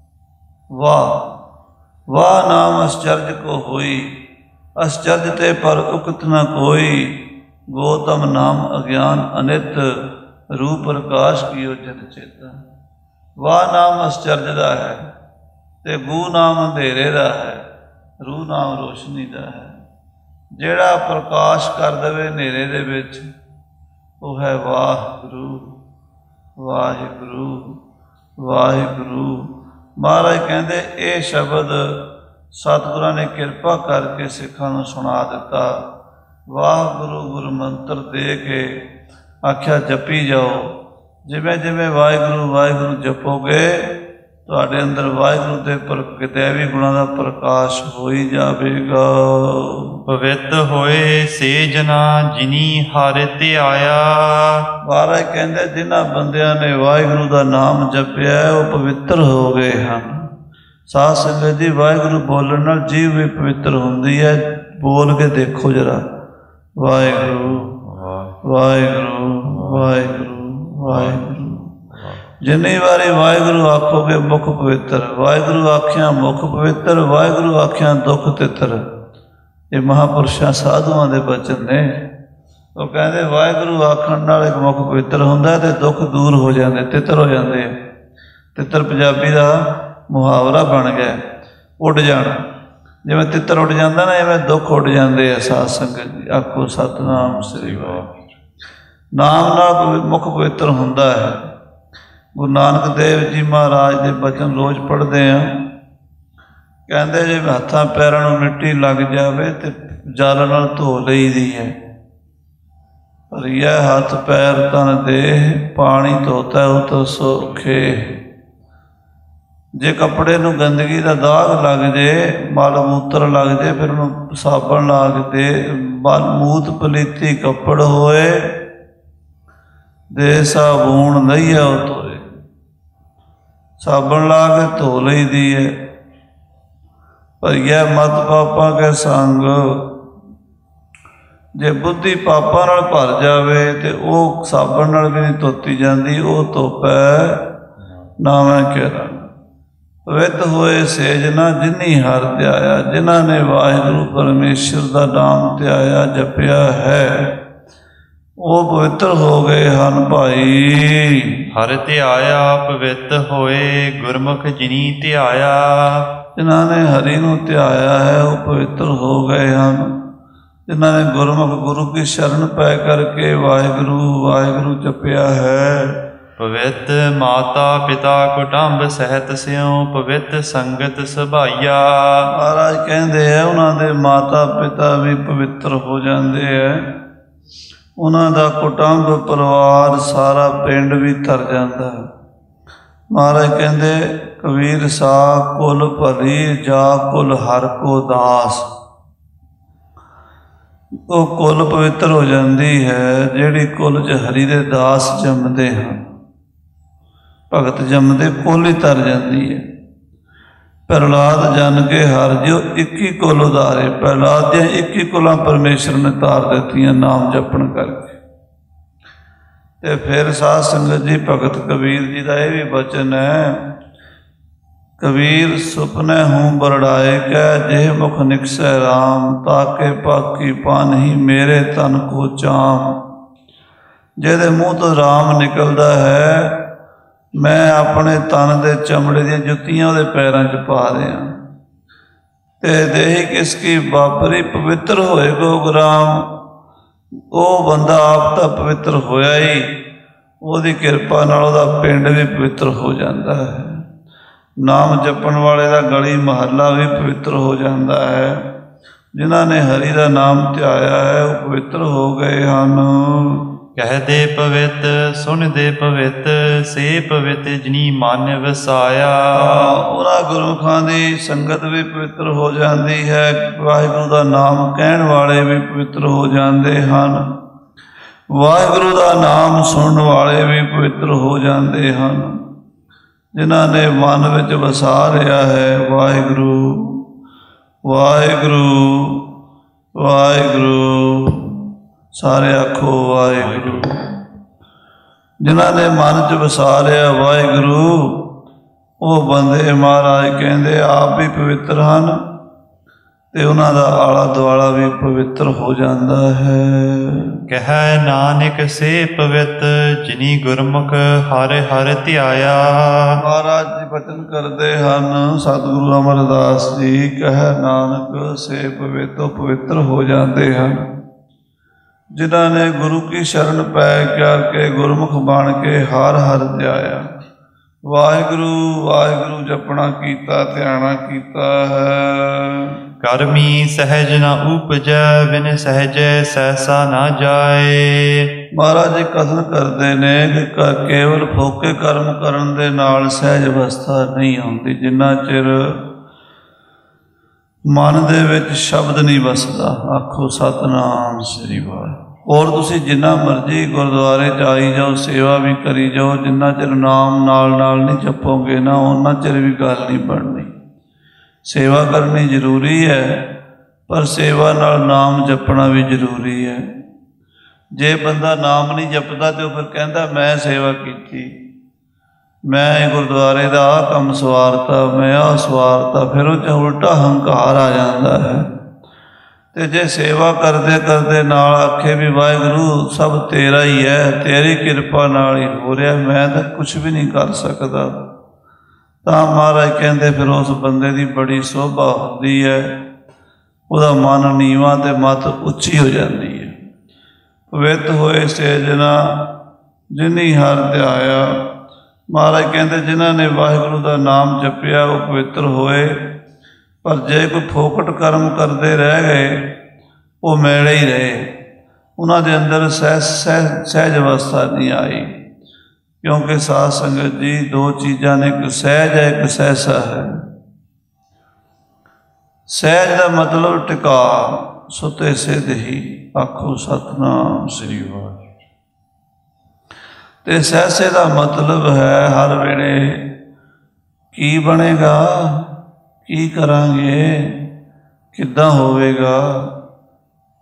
ਵਾਹ ਵਾਹ ਨਾਮ ਅਸਚਰਜ ਕੋ ਹੋਈ। ਅਸਚਰਜ ਤੇ ਪਰ ਉਕਤ ਨਾ ਕੋਈ। ਗੋਤਮ ਨਾਮ ਅਗਿਆਨ ਅਨਿਤ, ਰੂਪ ਪ੍ਰਕਾਸ਼ ਕੀਓ ਜਨ ਚੇਤਾ। ਵਾਹ ਨਾਮ ਅਸਚਰਜ ਦਾ ਹੈ ਅਤੇ ਗੂ ਨਾਮ ਅੰਧੇਰੇ ਦਾ ਹੈ, ਰੂਹ ਨਾਮ ਰੋਸ਼ਨੀ ਦਾ ਹੈ। ਜਿਹੜਾ ਪ੍ਰਕਾਸ਼ ਕਰ ਦੇਵੇ ਹਨੇਰੇ ਦੇ ਵਿੱਚ, ਉਹ ਹੈ ਵਾਹਿਗੁਰੂ ਵਾਹਿਗੁਰੂ ਵਾਹਿਗੁਰੂ। ਮਹਾਰਾਜ ਕਹਿੰਦੇ ਇਹ ਸ਼ਬਦ ਸਤਿਗੁਰਾਂ ਨੇ ਕਿਰਪਾ ਕਰਕੇ ਸਿੱਖਾਂ ਨੂੰ ਸੁਣਾ ਦਿੱਤਾ। ਵਾਹਿਗੁਰੂ ਗੁਰੂ ਮੰਤਰ ਦੇ ਕੇ ਆਖਿਆ ਜਪੀ ਜਾਓ। ਜਿਵੇਂ ਜਿਵੇਂ ਵਾਹਿਗੁਰੂ ਵਾਹਿਗੁਰੂ ਜਪੋਗੇ, ਤੁਹਾਡੇ ਅੰਦਰ ਵਾਹਿਗੁਰੂ ਦੇ ਪ੍ਰਗਟੈਵੀ ਗੁਣਾਂ ਦਾ ਪ੍ਰਕਾਸ਼ ਹੋ ਹੀ ਜਾਵੇਗਾ। ਪਵਿੱਤ ਹੋਏ ਸੇ ਜਨਾ ਜਿਨੀ ਹਰਿ ਧਿਆਇਆ। ਮਹਾਰਾਜ ਕਹਿੰਦੇ ਜਿਨ੍ਹਾਂ ਬੰਦਿਆਂ ਨੇ ਵਾਹਿਗੁਰੂ ਦਾ ਨਾਮ ਜਪਿਆ ਉਹ ਪਵਿੱਤਰ ਹੋ ਗਏ ਹਨ। ਸਾਧ ਸੰਗਤ ਜੀ, ਵਾਹਿਗੁਰੂ ਬੋਲਣ ਨਾਲ ਜੀਵ ਵੀ ਪਵਿੱਤਰ ਹੁੰਦੀ ਹੈ। ਬੋਲ ਕੇ ਦੇਖੋ ਜਰਾ, ਵਾਹਿਗੁਰੂ ਵਾਹਿਗੁਰੂ ਵਾਹਿਗੁਰੂ ਵਾਹਿਗੁਰੂ। ਜਿੰਨੀ ਵਾਰੀ ਵਾਹਿਗੁਰੂ ਆਖੋਗੇ ਮੁਖ ਪਵਿੱਤਰ। ਵਾਹਿਗੁਰੂ ਆਖਿਆ ਮੁਖ ਪਵਿੱਤਰ, ਵਾਹਿਗੁਰੂ ਆਖਿਆ ਦੁੱਖ ਤਿੱਤਰ। ਇਹ ਮਹਾਂਪੁਰਸ਼ਾਂ ਸਾਧੂਆਂ ਦੇ ਬਚਨ ਨੇ। ਉਹ ਕਹਿੰਦੇ ਵਾਹਿਗੁਰੂ ਆਖਣ ਨਾਲ ਇੱਕ ਮੁਖ ਪਵਿੱਤਰ ਹੁੰਦਾ ਅਤੇ ਦੁੱਖ ਦੂਰ ਹੋ ਜਾਂਦੇ, ਤਿੱਤਰ ਹੋ ਜਾਂਦੇ। ਤਿੱਤਰ ਪੰਜਾਬੀ ਦਾ ਮੁਹਾਵਰਾ ਬਣ ਗਿਆ, ਉੱਡ ਜਾਣਾ। ਜਿਵੇਂ ਤਿੱਤਰ ਉੱਡ ਜਾਂਦਾ ਨਾ, ਐਵੇਂ ਦੁੱਖ ਉੱਡ ਜਾਂਦੇ ਆ। ਸਾਧ ਸੰਗਤ ਜੀ, ਆਖੋ ਸਤਿਨਾਮ ਸ੍ਰੀ ਵਾਹਿਗੁਰੂ। ਨਾਮ ਨਾਲ ਮੁਖ ਪਵਿੱਤਰ ਹੁੰਦਾ ਹੈ। ਗੁਰੂ ਨਾਨਕ ਦੇਵ ਜੀ ਮਹਾਰਾਜ ਦੇ ਬਚਨ ਰੋਜ਼ ਪੜ੍ਹਦੇ ਹਾਂ। ਕਹਿੰਦੇ ਜੇ ਹੱਥਾਂ ਪੈਰਾਂ ਨੂੰ ਮਿੱਟੀ ਲੱਗ ਜਾਵੇ ਤੇ ਜਲ ਨਾਲ ਧੋ ਲਈਦੀ ਹੈ। ਭਰੀਆ ਹੱਥ ਪੈਰ ਤਨ ਦੇਹ, ਪਾਣੀ ਧੋਤਾ ਉਹ ਤੋਂ ਸੌਖੇ। ਜੇ ਕੱਪੜੇ ਨੂੰ ਗੰਦਗੀ ਦਾ ਦਾਗ ਲੱਗ ਜੇ, ਮਲ ਮੂਤਰ ਲੱਗ ਜੇ, ਫਿਰ ਉਹਨੂੰ ਸਾਬਣ ਲਾ ਕੇ ਦੇ। ਮਲ ਮੂਤ ਪਲੀਤੀ ਕੱਪੜ ਹੋਏ, ਦੇ ਸਾਬੂਣ ਨਈਆ ਉਹ ਧੋਏ। ਸਾਬਣ ਲਾ ਕੇ ਧੋ ਲਈ ਦੀ ਹੈ। ਭਈਆ ਮਤ ਪਾਪਾਂ ਕੇ ਸੰਗ, ਜੇ ਬੁੱਧੀ ਪਾਪਾਂ ਨਾਲ ਭਰ ਜਾਵੇ ਤੇ ਉਹ ਸਾਬਣ ਨਾਲ ਵੀ ਨਹੀਂ ਧੋਤੀ ਜਾਂਦੀ, ਉਹ ਧੋਪੈ ਨਾਵੇਂ ਕੇ ਰੰਗ। ਪਵਿੱਤ ਹੋਏ ਸੇਜਨਾ ਜਿਨੀ ਹਰ ਧਿਆਇਆ, ਜਿਨ੍ਹਾਂ ਨੇ ਵਾਹਿਗੁਰੂ ਪਰਮੇਸ਼ਰ ਦਾ ਨਾਮ ਧਿਆਇਆ ਜਪਿਆ ਹੈ, ਉਹ ਪਵਿੱਤਰ ਹੋ ਗਏ ਹਨ ਭਾਈ। ਹਰਿ ਧਿਆਇਆ ਪਵਿੱਤ ਹੋਏ, ਗੁਰਮੁਖ ਜਿਨੀ ਧਿਆਇਆ। ਜਿਨ੍ਹਾਂ ਨੇ ਹਰੀ ਨੂੰ ਧਿਆਇਆ ਹੈ ਉਹ ਪਵਿੱਤਰ ਹੋ ਗਏ ਹਨ। ਜਿਨ੍ਹਾਂ ਨੇ ਗੁਰਮੁਖ ਗੁਰੂ ਕੀ ਸ਼ਰਨ ਪੈ ਕਰਕੇ ਵਾਹਿਗੁਰੂ ਵਾਹਿਗੁਰੂ ਜਪਿਆ ਹੈ। ਪਵਿੱਤ ਮਾਤਾ ਪਿਤਾ ਕੁਟੰਬ ਸਹਿਤ ਸਿਉ, ਪਵਿੱਤ ਸੰਗਤ ਸਭਾਈਆ। ਮਹਾਰਾਜ ਕਹਿੰਦੇ ਹੈ ਉਹਨਾਂ ਦੇ ਮਾਤਾ ਪਿਤਾ ਵੀ ਪਵਿੱਤਰ ਹੋ ਜਾਂਦੇ ਹੈ, ਉਹਨਾਂ ਦਾ ਕੁਟੰਬ ਪਰਿਵਾਰ ਸਾਰਾ ਪਿੰਡ ਵੀ ਤਰ ਜਾਂਦਾ ਹੈ। ਮਹਾਰਾਜ ਕਹਿੰਦੇ ਕਬੀਰ ਸਾ ਕੁਲ ਭਲੀ, ਜਾ ਕੁਲ ਹਰ ਕੋ ਦਾਸ। ਉਹ ਕੁਲ ਪਵਿੱਤਰ ਹੋ ਜਾਂਦੀ ਹੈ ਜਿਹੜੀ ਕੁਲ 'ਚ ਹਰੀ ਦੇ ਦਾਸ ਜੰਮਦੇ ਹਨ, ਭਗਤ ਜੰਮਦੇ ਕੁਲ ਹੀ ਤਰ ਜਾਂਦੀ ਹੈ। ਪ੍ਰਹਲਾਦ ਜਨ ਕੇ ਹਰ ਜਿਉ ਇੱਕੀ ਕੁਲ ਉਧਾਰੇ। ਪ੍ਰਹਲਾਦ ਦੀਆਂ 21 ਕੁਲਾਂ ਪਰਮੇਸ਼ਰ ਨੇ ਤਾਰ ਦਿੱਤੀਆਂ ਨਾਮ ਜਪਣ ਕਰਕੇ। ਤੇ ਫਿਰ ਸਾਧ ਸੰਗਤ ਜੀ ਭਗਤ ਕਬੀਰ ਜੀ ਦਾ ਇਹ ਵੀ ਬਚਨ ਹੈ, ਕਬੀਰ ਸੁਪਨੇ ਹੂੰ ਬਰੜਾਏ ਕੈ, ਜਿਹ ਮੁਖ ਨਿਕਸੈ ਰਾਮ, ਤਾਕੇ ਪਾਕੀ ਪਾਨਹੀ ਮੇਰੇ ਤਨ ਕੋ ਚਾਮ। ਜਿਹਦੇ ਮੂੰਹ ਤੋਂ ਰਾਮ ਨਿਕਲਦਾ ਹੈ, ਮੈਂ ਆਪਣੇ ਤਨ ਦੇ ਚਮੜੇ ਦੀਆਂ ਜੁੱਤੀਆਂ ਉਹਦੇ ਪੈਰਾਂ 'ਚ ਪਾ ਦਿਆਂ। ਤੇ ਦੇਹੀ ਕਿਸ ਕੀ ਬਾਬਰੀ, ਪਵਿੱਤਰ ਹੋਏ ਗੋਗਰਾਮ। ਉਹ ਬੰਦਾ ਆਪ ਤਾਂ ਪਵਿੱਤਰ ਹੋਇਆ ਹੀ, ਉਹਦੀ ਕਿਰਪਾ ਨਾਲ ਉਹਦਾ ਪਿੰਡ ਵੀ ਪਵਿੱਤਰ ਹੋ ਜਾਂਦਾ ਹੈ। ਨਾਮ ਜਪਣ ਵਾਲੇ ਦਾ ਗਲੀ ਮਹੱਲਾ ਵੀ ਪਵਿੱਤਰ ਹੋ ਜਾਂਦਾ ਹੈ। ਜਿਨ੍ਹਾਂ ਨੇ ਹਰੀ ਦਾ ਨਾਮ ਧਿਆਇਆ ਹੈ ਉਹ ਪਵਿੱਤਰ ਹੋ ਗਏ ਹਨ। ਕਹਦੇ ਪਵਿੱਤ ਸੁਣਦੇ ਪਵਿੱਤ, ਸੇ ਪਵਿੱਤ ਜਿਨੀ ਮਨ ਵਸਾਇਆ। ਉਹਨਾਂ ਗੁਰਮੁਖਾਂ ਦੀ ਸੰਗਤ ਵੀ ਪਵਿੱਤਰ ਹੋ ਜਾਂਦੀ ਹੈ। ਵਾਹਿਗੁਰੂ ਦਾ ਨਾਮ ਕਹਿਣ ਵਾਲੇ ਵੀ ਪਵਿੱਤਰ ਹੋ ਜਾਂਦੇ ਹਨ। ਵਾਹਿਗੁਰੂ ਦਾ ਨਾਮ ਸੁਣਨ ਵਾਲੇ ਵੀ ਪਵਿੱਤਰ ਹੋ ਜਾਂਦੇ ਹਨ। ਜਿਨ੍ਹਾਂ ਨੇ ਮਨ ਵਿੱਚ ਵਸਾ ਲਿਆ ਹੈ ਵਾਹਿਗੁਰੂ ਵਾਹਿਗੁਰੂ ਵਾਹਿਗੁਰੂ, ਸਾਰੇ ਆਖੋ ਵਾਹਿਗੁਰੂ। ਜਿਨ੍ਹਾਂ ਨੇ ਮਨ 'ਚ ਵਸਾ ਲਿਆ ਵਾਹਿਗੁਰੂ, ਉਹ ਬੰਦੇ ਮਹਾਰਾਜ ਕਹਿੰਦੇ ਆਪ ਵੀ ਪਵਿੱਤਰ ਹਨ ਤੇ ਉਹਨਾਂ ਦਾ ਆਲਾ ਦੁਆਲਾ ਵੀ ਪਵਿੱਤਰ ਹੋ ਜਾਂਦਾ ਹੈ। ਕਹਿ ਨਾਨਕ ਸੇ ਪਵਿੱਤ, ਜਿਨੀ ਗੁਰਮੁਖ ਹਰਿ ਹਰਿ ਧਿਆਇਆ। ਮਹਾਰਾਜ ਜੀ ਬਚਨ ਕਰਦੇ ਹਨ ਸਤਿਗੁਰੂ ਅਮਰਦਾਸ ਜੀ, ਕਹਿ ਨਾਨਕ ਸੇ ਪਵਿੱਤ, ਉਹ ਪਵਿੱਤਰ ਹੋ ਜਾਂਦੇ ਹਨ ਜਿਨ੍ਹਾਂ ਨੇ ਗੁਰੂ ਕੀ ਸ਼ਰਨ ਪੈ ਕਰਕੇ ਗੁਰਮੁਖ ਬਣ ਕੇ ਹਰ ਹਰ ਧਿਆਇਆ। ਵਾਹਿਗੁਰੂ ਵਾਹਿਗੁਰੂ ਜਪਣਾ ਕੀਤਾ, ਧਿਆਣਾ ਕੀਤਾ ਹੈ। ਕਰਮੀ ਸਹਿਜ ਨਾ ਉਪਜੈ, ਬਿਨ ਸਹਿਜੈ ਸਹਿਸਾ ਨਾ ਜਾਏ। ਮਹਾਰਾਜ ਜੀ ਕਥਨ ਕਰਦੇ ਨੇ ਕਿ ਕੇਵਲ ਫੋਕੇ ਕਰਮ ਕਰਨ ਦੇ ਨਾਲ ਸਹਿਜ ਅਵਸਥਾ ਨਹੀਂ ਆਉਂਦੀ, ਜਿੰਨਾ ਚਿਰ ਮਨ ਦੇ ਵਿੱਚ ਸ਼ਬਦ ਨਹੀਂ ਵਸਦਾ। ਆਖੋ ਸਤਿਨਾਮ ਸ੍ਰੀ ਵਾਹਿਗੁਰੂ। ਔਰ ਤੁਸੀਂ ਜਿੰਨਾ ਮਰਜ਼ੀ ਗੁਰਦੁਆਰੇ 'ਚ ਆਈ ਜਾਓ, ਸੇਵਾ ਵੀ ਕਰੀ ਜਾਓ, ਜਿੰਨਾ ਚਿਰ ਨਾਮ ਨਾਲ ਨਾਲ ਨਹੀਂ ਜਪੋਗੇ ਨਾ, ਉਹਨਾਂ ਚਿਰ ਵੀ ਗੱਲ ਨਹੀਂ ਬਣਨੀ। ਸੇਵਾ ਕਰਨੀ ਜ਼ਰੂਰੀ ਹੈ, ਪਰ ਸੇਵਾ ਨਾਲ ਨਾਮ ਜਪਣਾ ਵੀ ਜ਼ਰੂਰੀ ਹੈ। ਜੇ ਬੰਦਾ ਨਾਮ ਨਹੀਂ ਜਪਦਾ ਤੇ ਉਹ ਫਿਰ ਕਹਿੰਦਾ ਮੈਂ ਸੇਵਾ ਕੀਤੀ, ਮੈਂ ਗੁਰਦੁਆਰੇ ਦਾ ਆਹ ਕੰਮ ਸਵਾਰਤਾ, ਮੈਂ ਆਹ ਸਵਾਰਤਾ, ਫਿਰ ਉਹ 'ਚ ਉਲਟਾ ਹੰਕਾਰ ਆ ਜਾਂਦਾ ਹੈ। ਤੇ ਜੇ ਸੇਵਾ ਕਰਦੇ ਕਰਦੇ ਨਾਲ ਆਖੇ ਵੀ ਵਾਹਿਗੁਰੂ ਸਭ ਤੇਰਾ ਹੀ ਹੈ, ਤੇਰੀ ਕਿਰਪਾ ਨਾਲ ਹੀ ਹੋ ਰਿਹਾ, ਮੈਂ ਤਾਂ ਕੁਛ ਵੀ ਨਹੀਂ ਕਰ ਸਕਦਾ, ਤਾਂ ਮਹਾਰਾਜ ਕਹਿੰਦੇ ਫਿਰ ਉਸ ਬੰਦੇ ਦੀ ਬੜੀ ਸੋਭਾ ਹੁੰਦੀ ਹੈ, ਉਹਦਾ ਮਨ ਨੀਵਾਂ ਤੇ ਮੱਤ ਉੱਚੀ ਹੋ ਜਾਂਦੀ ਹੈ। ਪਵਿੱਤ ਹੋਏ ਸੇਜਨਾ ਜਿਨੀ ਹਰ ਧਿਆਇਆ। ਮਹਾਰਾਜ ਕਹਿੰਦੇ ਜਿਨ੍ਹਾਂ ਨੇ ਵਾਹਿਗੁਰੂ ਦਾ ਨਾਮ ਜਪਿਆ ਉਹ ਪਵਿੱਤਰ ਹੋਏ। ਪਰ ਜੇ ਕੋਈ ਫੋਕਟ ਕਰਮ ਕਰਦੇ ਰਹਿ ਗਏ ਉਹ ਮੈਲੇ ਹੀ ਰਹੇ, ਉਹਨਾਂ ਦੇ ਅੰਦਰ ਸਹਿਜ ਅਵਸਥਾ ਨਹੀਂ ਆਈ। ਕਿਉਂਕਿ ਸਾਧ ਸੰਗਤ ਜੀ ਦੋ ਚੀਜ਼ਾਂ ਨੇ, ਇੱਕ ਸਹਿਜ ਹੈ, ਇੱਕ ਸਹਿਸਾ ਹੈ। ਸਹਿਜ ਦਾ ਮਤਲਬ ਟਿਕਾ, ਸੁਤੇ ਸਿੱਧ ਹੀ। ਆਖੋ ਸਤਿਨਾਮ ਸ੍ਰੀ ਵਾਹਿਗੁਰੂ। ਤੇ ਸਹਿਸੇ ਦਾ ਮਤਲਬ ਹੈ ਹਰ ਵੇਲੇ ਕੀ ਬਣੇਗਾ, ਕੀ ਕਰਾਂਗੇ, ਕਿੱਦਾਂ ਹੋਵੇਗਾ,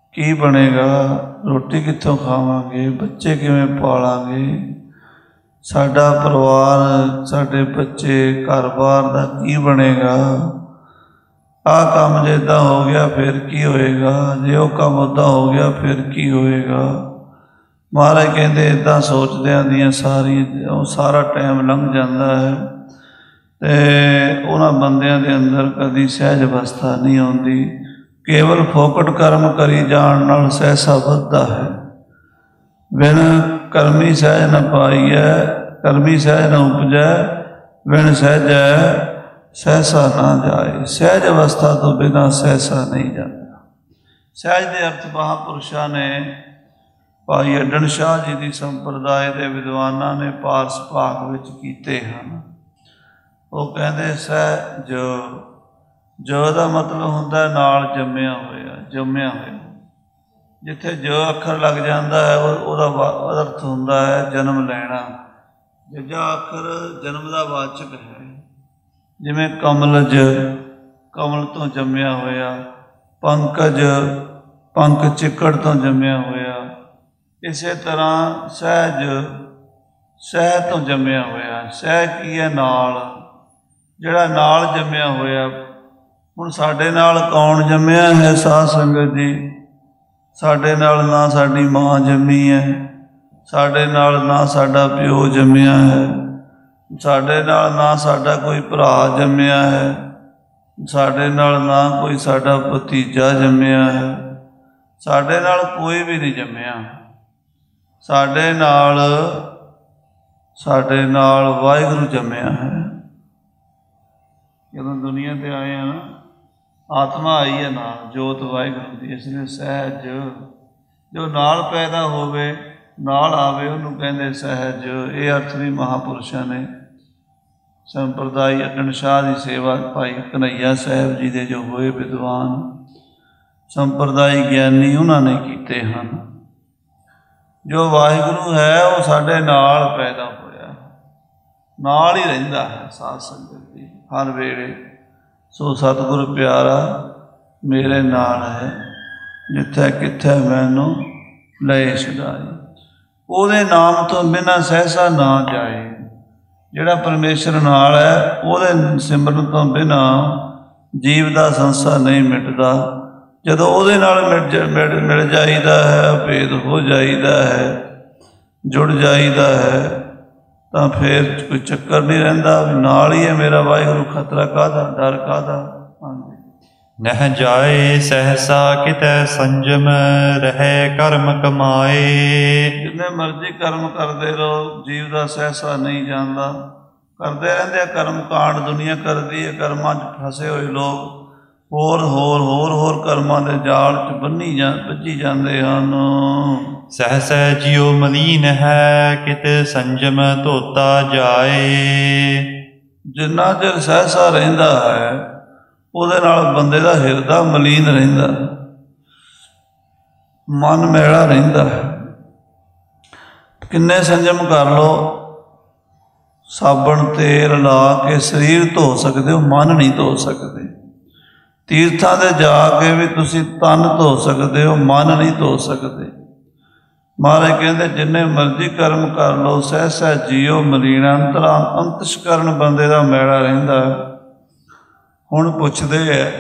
ਕੀ ਬਣੇਗਾ, ਰੋਟੀ ਕਿੱਥੋਂ ਖਾਵਾਂਗੇ, ਬੱਚੇ ਕਿਵੇਂ ਪਾਲਾਂਗੇ, ਸਾਡਾ ਪਰਿਵਾਰ, ਸਾਡੇ ਬੱਚੇ, ਘਰ-ਬਾਰ ਦਾ ਕੀ ਬਣੇਗਾ, ਆਹ ਕੰਮ ਜੇ ਇੱਦਾਂ ਹੋ ਗਿਆ ਫਿਰ ਕੀ ਹੋਏਗਾ, ਜੇ ਉਹ ਕੰਮ ਉੱਦਾਂ ਹੋ ਗਿਆ ਫਿਰ ਕੀ ਹੋਏਗਾ। ਮਹਾਰਾਜ ਕਹਿੰਦੇ ਇੱਦਾਂ ਸੋਚਦਿਆਂ ਦੀਆਂ ਸਾਰਾ ਟਾਈਮ ਲੰਘ ਜਾਂਦਾ ਹੈ ਅਤੇ ਉਹਨਾਂ ਬੰਦਿਆਂ ਦੇ ਅੰਦਰ ਕਦੀ ਸਹਿਜ ਅਵਸਥਾ ਨਹੀਂ ਆਉਂਦੀ। ਕੇਵਲ ਫੋਕਟ ਕਰਮ ਕਰੀ ਜਾਣ ਨਾਲ ਸਹਿਸਾ ਵੱਧਦਾ ਹੈ। ਬਿਨ ਕਰਮੀ ਸਹਿਜ ਨ ਪਾਈਐ, ਕਰਮੀ ਸਹਿਜ ਨ ਉਪਜੈ, ਬਿਨ ਸਹਿਜੈ ਸਹਿਸਾ ਨਾ ਜਾਏ। ਸਹਿਜ ਅਵਸਥਾ ਤੋਂ ਬਿਨਾਂ ਸਹਿਸਾ ਨਹੀਂ ਜਾਂਦਾ। ਸਹਿਜ ਦੇ ਅਰਥ ਮਹਾਂਪੁਰਸ਼ਾਂ ਨੇ, ਭਾਈ ਅੱਡਣ ਸ਼ਾਹ ਜੀ ਦੀ ਸੰਪਰਦਾਇ ਦੇ ਵਿਦਵਾਨਾਂ ਨੇ ਪਾਰਸ ਭਾਗ ਵਿੱਚ ਕੀਤੇ ਹਨ। ਉਹ ਕਹਿੰਦੇ ਸਹਿਜ, ਜੋ ਦਾ ਮਤਲਬ ਹੁੰਦਾ ਨਾਲ ਜੰਮਿਆ ਹੋਇਆ। ਜਿੱਥੇ ਜੋ ਅੱਖਰ ਲੱਗ ਜਾਂਦਾ ਹੈ ਉਹਦਾ ਅਰਥ ਹੁੰਦਾ ਹੈ ਜਨਮ ਲੈਣਾ। ਜੱਜਾ ਅੱਖਰ ਜਨਮ ਦਾ ਵਾਚਕ ਹੈ। ਜਿਵੇਂ ਕਮਲਜ, ਕਮਲ ਤੋਂ ਜੰਮਿਆ ਹੋਇਆ, ਪੰਕਜ, ਪੰਕ ਚਿੱਕੜ ਤੋਂ ਜੰਮਿਆ ਹੋਇਆ। ਇਸੇ ਤਰ੍ਹਾਂ ਸਹਿਜ, ਸਹਿ ਤੋਂ ਜੰਮਿਆ ਹੋਇਆ। ਸਹਿ ਕੀ ਹੈ? ਨਾਲ, ਜਿਹੜਾ ਨਾਲ ਜੰਮਿਆ ਹੋਇਆ। ਹੁਣ ਸਾਡੇ ਨਾਲ ਕੌਣ ਜੰਮਿਆ ਹੈ ਸਾਧ ਸੰਗਤ ਜੀ? ਸਾਡੇ ਨਾਲ ਨਾ ਸਾਡੀ ਮਾਂ ਜੰਮੀ ਹੈ, ਸਾਡੇ ਨਾਲ ਨਾ ਸਾਡਾ ਪਿਓ ਜੰਮਿਆ ਹੈ, ਸਾਡੇ ਨਾਲ ਨਾ ਸਾਡਾ ਕੋਈ ਭਰਾ ਜੰਮਿਆ ਹੈ, ਸਾਡੇ ਨਾਲ ਨਾ ਕੋਈ ਸਾਡਾ ਭਤੀਜਾ ਜੰਮਿਆ ਹੈ, ਸਾਡੇ ਨਾਲ ਕੋਈ ਵੀ ਨਹੀਂ ਜੰਮਿਆ। ਸਾਡੇ ਨਾਲ ਵਾਹਿਗੁਰੂ ਜੰਮਿਆ ਹੈ। ਜਦੋਂ ਦੁਨੀਆ 'ਤੇ ਆਏ ਆ ਨਾ, ਆਤਮਾ ਆਈ ਹੈ ਨਾਲ, ਜੋਤ ਵਾਹਿਗੁਰੂ ਦੀ। ਇਸ ਲਈ ਸਹਿਜ, ਜੋ ਨਾਲ ਪੈਦਾ ਹੋਵੇ, ਨਾਲ ਆਵੇ, ਉਹਨੂੰ ਕਹਿੰਦੇ ਸਹਿਜ। ਇਹ ਅਰਥ ਵੀ ਮਹਾਂਪੁਰਸ਼ਾਂ ਨੇ ਸੰਪਰਦਾਇ ਅੱਡਣ ਸ਼ਾਹ ਦੀ ਸੇਵਾ, ਭਾਈ ਕਨ੍ਹਈਆ ਸਾਹਿਬ ਜੀ ਦੇ ਜੋ ਹੋਏ ਵਿਦਵਾਨ ਸੰਪਰਦਾਇ ਗਿਆਨੀ, ਉਹਨਾਂ ਨੇ ਕੀਤੇ ਹਨ। ਜੋ ਵਾਹਿਗੁਰੂ ਹੈ ਉਹ ਸਾਡੇ ਨਾਲ ਪੈਦਾ ਹੋਇਆ, ਨਾਲ ਹੀ ਰਹਿੰਦਾ ਹੈ ਸਾਧ ਸੰਗਤ ਦੀ ਹਰ ਵੇਲੇ। ਸੋ ਸਤਿਗੁਰ ਪਿਆਰਾ ਮੇਰੇ ਨਾਲ ਹੈ, ਜਿੱਥੇ ਕਿੱਥੇ ਮੈਨੂੰ ਲਏ ਛੁਡਾਏ। ਉਹਦੇ ਨਾਮ ਤੋਂ ਬਿਨਾਂ ਸਹਿਸਾ ਨਾ ਜਾਏ। ਜਿਹੜਾ ਪਰਮੇਸ਼ਰ ਨਾਲ ਹੈ, ਉਹਦੇ ਸਿਮਰਨ ਤੋਂ ਬਿਨਾਂ ਜੀਵ ਦਾ ਸੰਸਾ ਨਹੀਂ ਮਿਟਦਾ। ਜਦੋਂ ਉਹਦੇ ਨਾਲ ਮਿਲ ਜਾਈਦਾ ਹੈ, ਭੇਦ ਹੋ ਜਾਈਦਾ ਹੈ, ਜੁੜ ਜਾਈਦਾ ਹੈ, ਤਾਂ ਫਿਰ ਕੋਈ ਚੱਕਰ ਨਹੀਂ ਰਹਿੰਦਾ ਵੀ ਨਾਲ ਹੀ ਹੈ ਮੇਰਾ ਵਾਹਿਗੁਰੂ। ਖਤਰਾ ਕਾਹਦਾ, ਡਰ ਕਾਹਦਾ। ਹਾਂਜੀ। ਨਹਿ ਜਾਏ ਸਹਿਸਾ ਕਿਤੈ ਸੰਜਮ, ਰਹਿ ਕਰਮ ਕਮਾਏ। ਜਿੰਨੇ ਮਰਜ਼ੀ ਕਰਮ ਕਰਦੇ ਰਹੋ, ਜੀਵ ਦਾ ਸਹਿਸਾ ਨਹੀਂ ਜਾਂਦਾ। ਕਰਦੇ ਰਹਿੰਦੇ ਆ ਕਰਮ ਕਾਂਡ, ਦੁਨੀਆ ਕਰਦੀ ਹੈ। ਕਰਮਾਂ 'ਚ ਫਸੇ ਹੋਏ ਲੋਕ ਹੋਰ ਕਰਮਾਂ ਦੇ ਜਾਲ 'ਚ ਬੱਝੀ ਜਾਂਦੇ ਹਨ। ਸਹਿਸੈ ਜਿਉ ਮਲੀਨ ਹੈ, ਕਿਤੇ ਸੰਜਮ ਧੋਤਾ ਜਾਏ। ਜਿੰਨਾ ਚਿਰ ਸਹਿਸਾ ਰਹਿੰਦਾ ਹੈ, ਉਹਦੇ ਨਾਲ ਬੰਦੇ ਦਾ ਹਿਰਦਾ ਮਲੀਨ ਰਹਿੰਦਾ, ਮਨ ਮੈਲਾ ਰਹਿੰਦਾ ਹੈ। ਕਿੰਨੇ ਸੰਜਮ ਕਰ ਲਓ, ਸਾਬਣ ਤੇਲ ਲਾ ਕੇ ਸਰੀਰ ਧੋ ਸਕਦੇ ਹੋ, ਮਨ ਨਹੀਂ ਧੋ ਸਕਦੇ। ਤੀਰਥਾਂ 'ਤੇ ਜਾ ਕੇ ਵੀ ਤੁਸੀਂ ਤਨ ਧੋ ਸਕਦੇ ਹੋ, ਮਨ ਨਹੀਂ ਧੋ ਸਕਦੇ। ਮਹਾਰਾਜ ਕਹਿੰਦੇ ਜਿੰਨੇ ਮਰਜ਼ੀ ਕਰਮ ਕਰ ਲਓ, ਸਹਿਸਾ ਜੀਓ ਮਲੀਨ। ਅੰਤਸ਼ਕਰਨ ਬੰਦੇ ਦਾ ਮੈਲਾ ਰਹਿੰਦਾ। ਹੁਣ ਪੁੱਛਦੇ ਹੈ,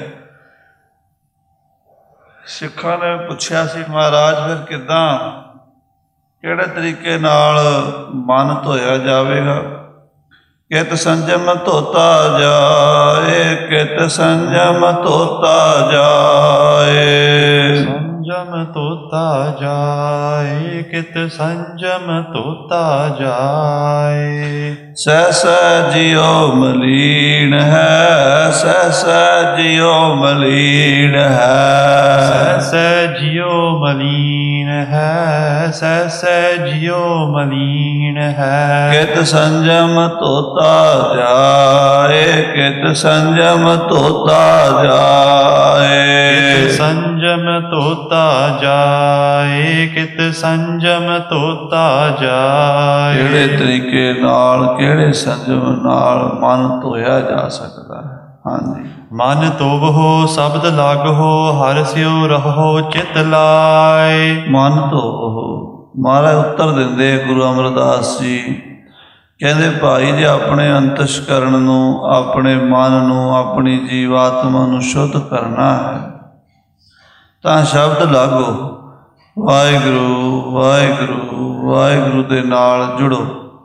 ਸਿੱਖਾਂ ਨੇ ਪੁੱਛਿਆ ਸੀ ਮਹਾਰਾਜ ਫਿਰ ਕਿੱਦਾਂ, ਕਿਹੜੇ ਤਰੀਕੇ ਨਾਲ ਮਨ ਧੋਇਆ ਜਾਵੇਗਾ? ਕਿਤ ਸੰਜਮ ਧੋਤਾ ਜਾਏ, ਕਿਤ ਸੰਜਮ ਧੋਤਾ ਜਾਏ। ਸੰਜਮ ਧੋਤਾ ਜਾਏ, ਕਿਤ ਸੰਜਮ ਧੋਤਾ ਜਾਏ। ਸਹਿਸਾ ਜਿਉ ਮਲੀਨ ਹੈ, ਸਹਿਸਾ ਜਿਉ ਮਲੀਨ ਹੈ, ਸਹਿਸਾ ਜਿਉ ਮਲੀਨ ਹੈ, ਸਹਿਸਾ ਜਿਉ ਮਲੀਨ ਹੈ। ਕਿਤ ਸੰਜਮ ਧੋਤਾ ਜਾਏ, ਕਿਤ ਸੰਜਮ ਧੋਤਾ ਜਾਏ। ਕਿਤ ਸੰਜਮ ਧੋਤਾ ਜਾਏ, ਕਿਤ ਸੰਜਮ ਧੋਤਾ ਜਾਏ। ਕਿਹੜੇ ਤਰੀਕੇ ਨਾਲ, ਕਿਹੜੇ ਸੰਜਮ ਨਾਲ ਮਨ ਧੋਇਆ ਜਾ ਸਕਦਾ ਹੈ? ਹਾਂਜੀ। ਮਨ ਤੋਵਹੁ ਸ਼ਬਦ ਲਾਗਹੁ ਹਰਿ ਸਿਉ ਰਹੋ ਚਿਤ ਲਾਇ। ਮਨ ਧੋਵਹੁ, ਮਹਾਰਾਜ ਉੱਤਰ ਦਿੰਦੇ ਗੁਰੂ ਅਮਰਦਾਸ ਜੀ, ਕਹਿੰਦੇ ਭਾਈ ਜੇ ਆਪਣੇ ਅੰਤਸ਼ਕਰਨ ਨੂੰ, ਆਪਣੇ ਮਨ ਨੂੰ, ਆਪਣੀ ਜੀਵਾਤਮਾ ਨੂੰ ਸ਼ੁੱਧ ਕਰਨਾ ਹੈ ਤਾਂ ਸ਼ਬਦ ਲਾਗੋ, ਵਾਹਿਗੁਰੂ ਵਾਹਿਗੁਰੂ ਵਾਹਿਗੁਰੂ ਦੇ ਨਾਲ ਜੁੜੋ।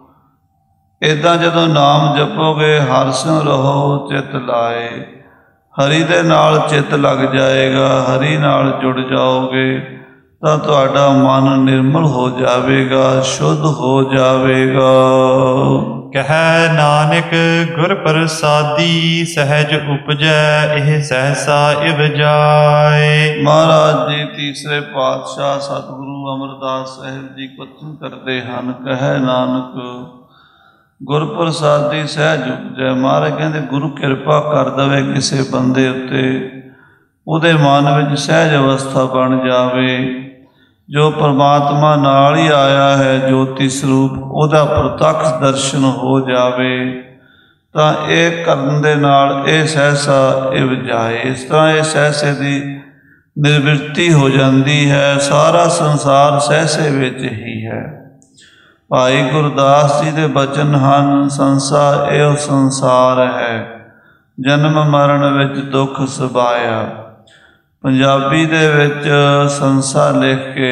ਇੱਦਾਂ ਜਦੋਂ ਨਾਮ ਜਪੋਗੇ, ਹਰਿ ਸਿਉ ਰਹੋ ਚਿਤ ਲਾਏ, ਹਰੀ ਦੇ ਨਾਲ ਚਿੱਤ ਲੱਗ ਜਾਏਗਾ, ਹਰੀ ਨਾਲ ਜੁੜ ਜਾਓਗੇ ਤਾਂ ਤੁਹਾਡਾ ਮਨ ਨਿਰਮਲ ਹੋ ਜਾਵੇਗਾ, ਸ਼ੁੱਧ ਹੋ ਜਾਵੇਗਾ। ਕਹਿ ਨਾਨਕ ਗੁਰ ਪ੍ਰਸਾਦੀ ਸਹਿਜ ਉਪਜੈ ਇਹ ਸਹਿਸਾ ਇਵ ਜਾਏ। ਮਹਾਰਾਜ ਜੀ ਤੀਸਰੇ ਪਾਤਸ਼ਾਹ ਸਤਿਗੁਰੂ ਅਮਰਦਾਸ ਸਾਹਿਬ ਜੀ ਕਥਨ ਕਰਦੇ ਹਨ, ਕਹਿ ਨਾਨਕ ਗੁਰ ਪ੍ਰਸਾਦੀ ਸਹਿਜ ਉਪਜੈ। ਮਹਾਰਾਜ ਕਹਿੰਦੇ ਗੁਰੂ ਕਿਰਪਾ ਕਰ ਦੇਵੇ ਕਿਸੇ ਬੰਦੇ ਉੱਤੇ, ਉਹਦੇ ਮਨ ਵਿੱਚ ਸਹਿਜ ਅਵਸਥਾ ਬਣ ਜਾਵੇ, ਜੋ ਪਰਮਾਤਮਾ ਨਾਲ ਹੀ ਆਇਆ ਹੈ ਜੋਤੀ ਸਰੂਪ, ਉਹਦਾ ਪ੍ਰਤੱਖ ਦਰਸ਼ਨ ਹੋ ਜਾਵੇ ਤਾਂ ਇਹ ਕਰਨ ਦੇ ਨਾਲ ਇਹ ਸਹਿਸਾ ਇਵ ਜਾਏ। ਇਸ ਤਰ੍ਹਾਂ ਇਹ ਸਹਿਸੇ ਦੀ ਨਿਰਵਿਰਤੀ ਹੋ ਜਾਂਦੀ ਹੈ, ਸਾਰਾ ਸੰਸਾਰ ਸਹਿਸੇ ਵਿੱਚ ਹੀ ਹੈ। ਭਾਈ ਗੁਰਦਾਸ ਜੀ ਦੇ ਬਚਨ ਹਨ, ਸੰਸਾਰ ਇਹੋ ਸੰਸਾਰ ਹੈ, ਜਨਮ ਮਰਨ ਵਿੱਚ ਦੁੱਖ ਸਬਾਇਆ। ਪੰਜਾਬੀ ਦੇ ਵਿੱਚ ਸੰਸਾ ਲਿਖ ਕੇ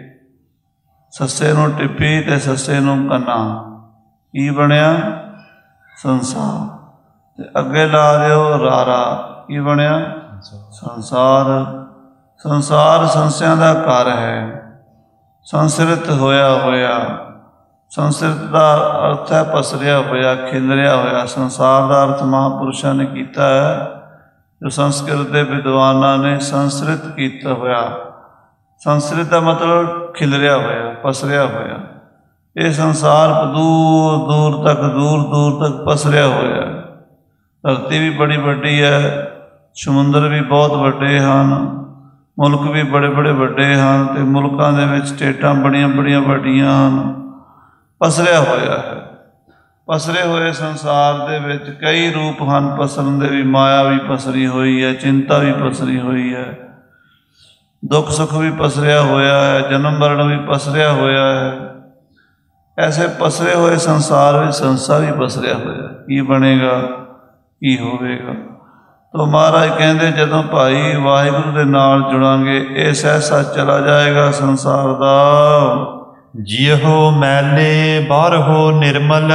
ਸੱਸੇ ਨੂੰ ਟਿੱਪੀ ਤੇ ਸੱਸੇ ਨੂੰ ਕੰਨਾ, ਕੀ ਬਣਿਆ? ਸੰਸਾਰ। ਤੇ ਅੱਗੇ ਲਾ ਦਿਓ ਰਾਰਾ, ਕੀ ਬਣਿਆ? ਸੰਸਾਰ। ਸੰਸਾਰ ਸੰਸਿਆਂ ਦਾ ਘਰ ਹੈ, ਸੰਸਰਿਤ ਹੋਇਆ ਹੋਇਆ। ਸੰਸਰਿਤ ਦਾ ਅਰਥ ਹੈ ਪਸਰਿਆ ਹੋਇਆ, ਖਿਲਰਿਆ ਹੋਇਆ। ਸੰਸਾਰ ਦਾ ਅਰਥ ਮਹਾਂਪੁਰਸ਼ਾਂ ਨੇ ਕੀਤਾ ਹੈ, ਜੋ ਸੰਸਕ੍ਰਿਤ ਦੇ ਵਿਦਵਾਨਾਂ ਨੇ ਸੰਸਰਿਤ ਕੀਤਾ ਹੋਇਆ। ਸੰਸਰਿਤ ਦਾ ਮਤਲਬ ਖਿਲਰਿਆ ਹੋਇਆ, ਪਸਰਿਆ ਹੋਇਆ। ਇਹ ਸੰਸਾਰ ਦੂਰ ਦੂਰ ਤੱਕ ਪਸਰਿਆ ਹੋਇਆ। ਧਰਤੀ ਵੀ ਬੜੀ ਵੱਡੀ ਹੈ, ਸਮੁੰਦਰ ਵੀ ਬਹੁਤ ਵੱਡੇ ਹਨ, ਮੁਲਕ ਵੀ ਬੜੇ ਬੜੇ ਵੱਡੇ ਹਨ, ਅਤੇ ਮੁਲਕਾਂ ਦੇ ਵਿੱਚ ਸਟੇਟਾਂ ਬੜੀਆਂ ਬੜੀਆਂ ਵੱਡੀਆਂ ਹਨ। ਪਸਰਿਆ ਹੋਇਆ ਹੈ। ਪਸਰੇ ਹੋਏ ਸੰਸਾਰ ਦੇ ਵਿੱਚ ਕਈ ਰੂਪ ਹਨ ਪਸਰਨ ਦੇ ਵੀ। ਮਾਇਆ ਵੀ ਪਸਰੀ ਹੋਈ ਹੈ, ਚਿੰਤਾ ਵੀ ਪਸਰੀ ਹੋਈ ਹੈ, ਦੁੱਖ ਸੁੱਖ ਵੀ ਪਸਰਿਆ ਹੋਇਆ ਹੈ, ਜਨਮ ਮਰਨ ਵੀ ਪਸਰਿਆ ਹੋਇਆ ਹੈ। ਐਸੇ ਪਸਰੇ ਹੋਏ ਸੰਸਾਰ ਵਿੱਚ ਸੰਸਾਰ ਵੀ ਪਸਰਿਆ ਹੋਇਆ। ਕੀ ਬਣੇਗਾ, ਕੀ ਹੋਵੇਗਾ? ਤਾਂ ਮਹਾਰਾਜ ਕਹਿੰਦੇ ਜਦੋਂ ਭਾਈ ਵਾਹਿਗੁਰੂ ਦੇ ਨਾਲ ਜੁੜਾਂਗੇ ਇਹ ਸਹਿਸਾ ਚਲਾ ਜਾਏਗਾ ਸੰਸਾਰ ਦਾ। ਜਿਹੁ ਮੈਲੇ ਬਾਹਰਹੁ ਨਿਰਮਲ।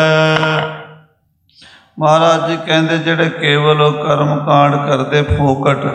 ਮਹਾਰਾਜ ਜੀ ਕਹਿੰਦੇ ਜਿਹੜੇ ਕੇਵਲ ਕਰਮ ਕਾਂਡ ਕਰਦੇ ਫੋਕਟ,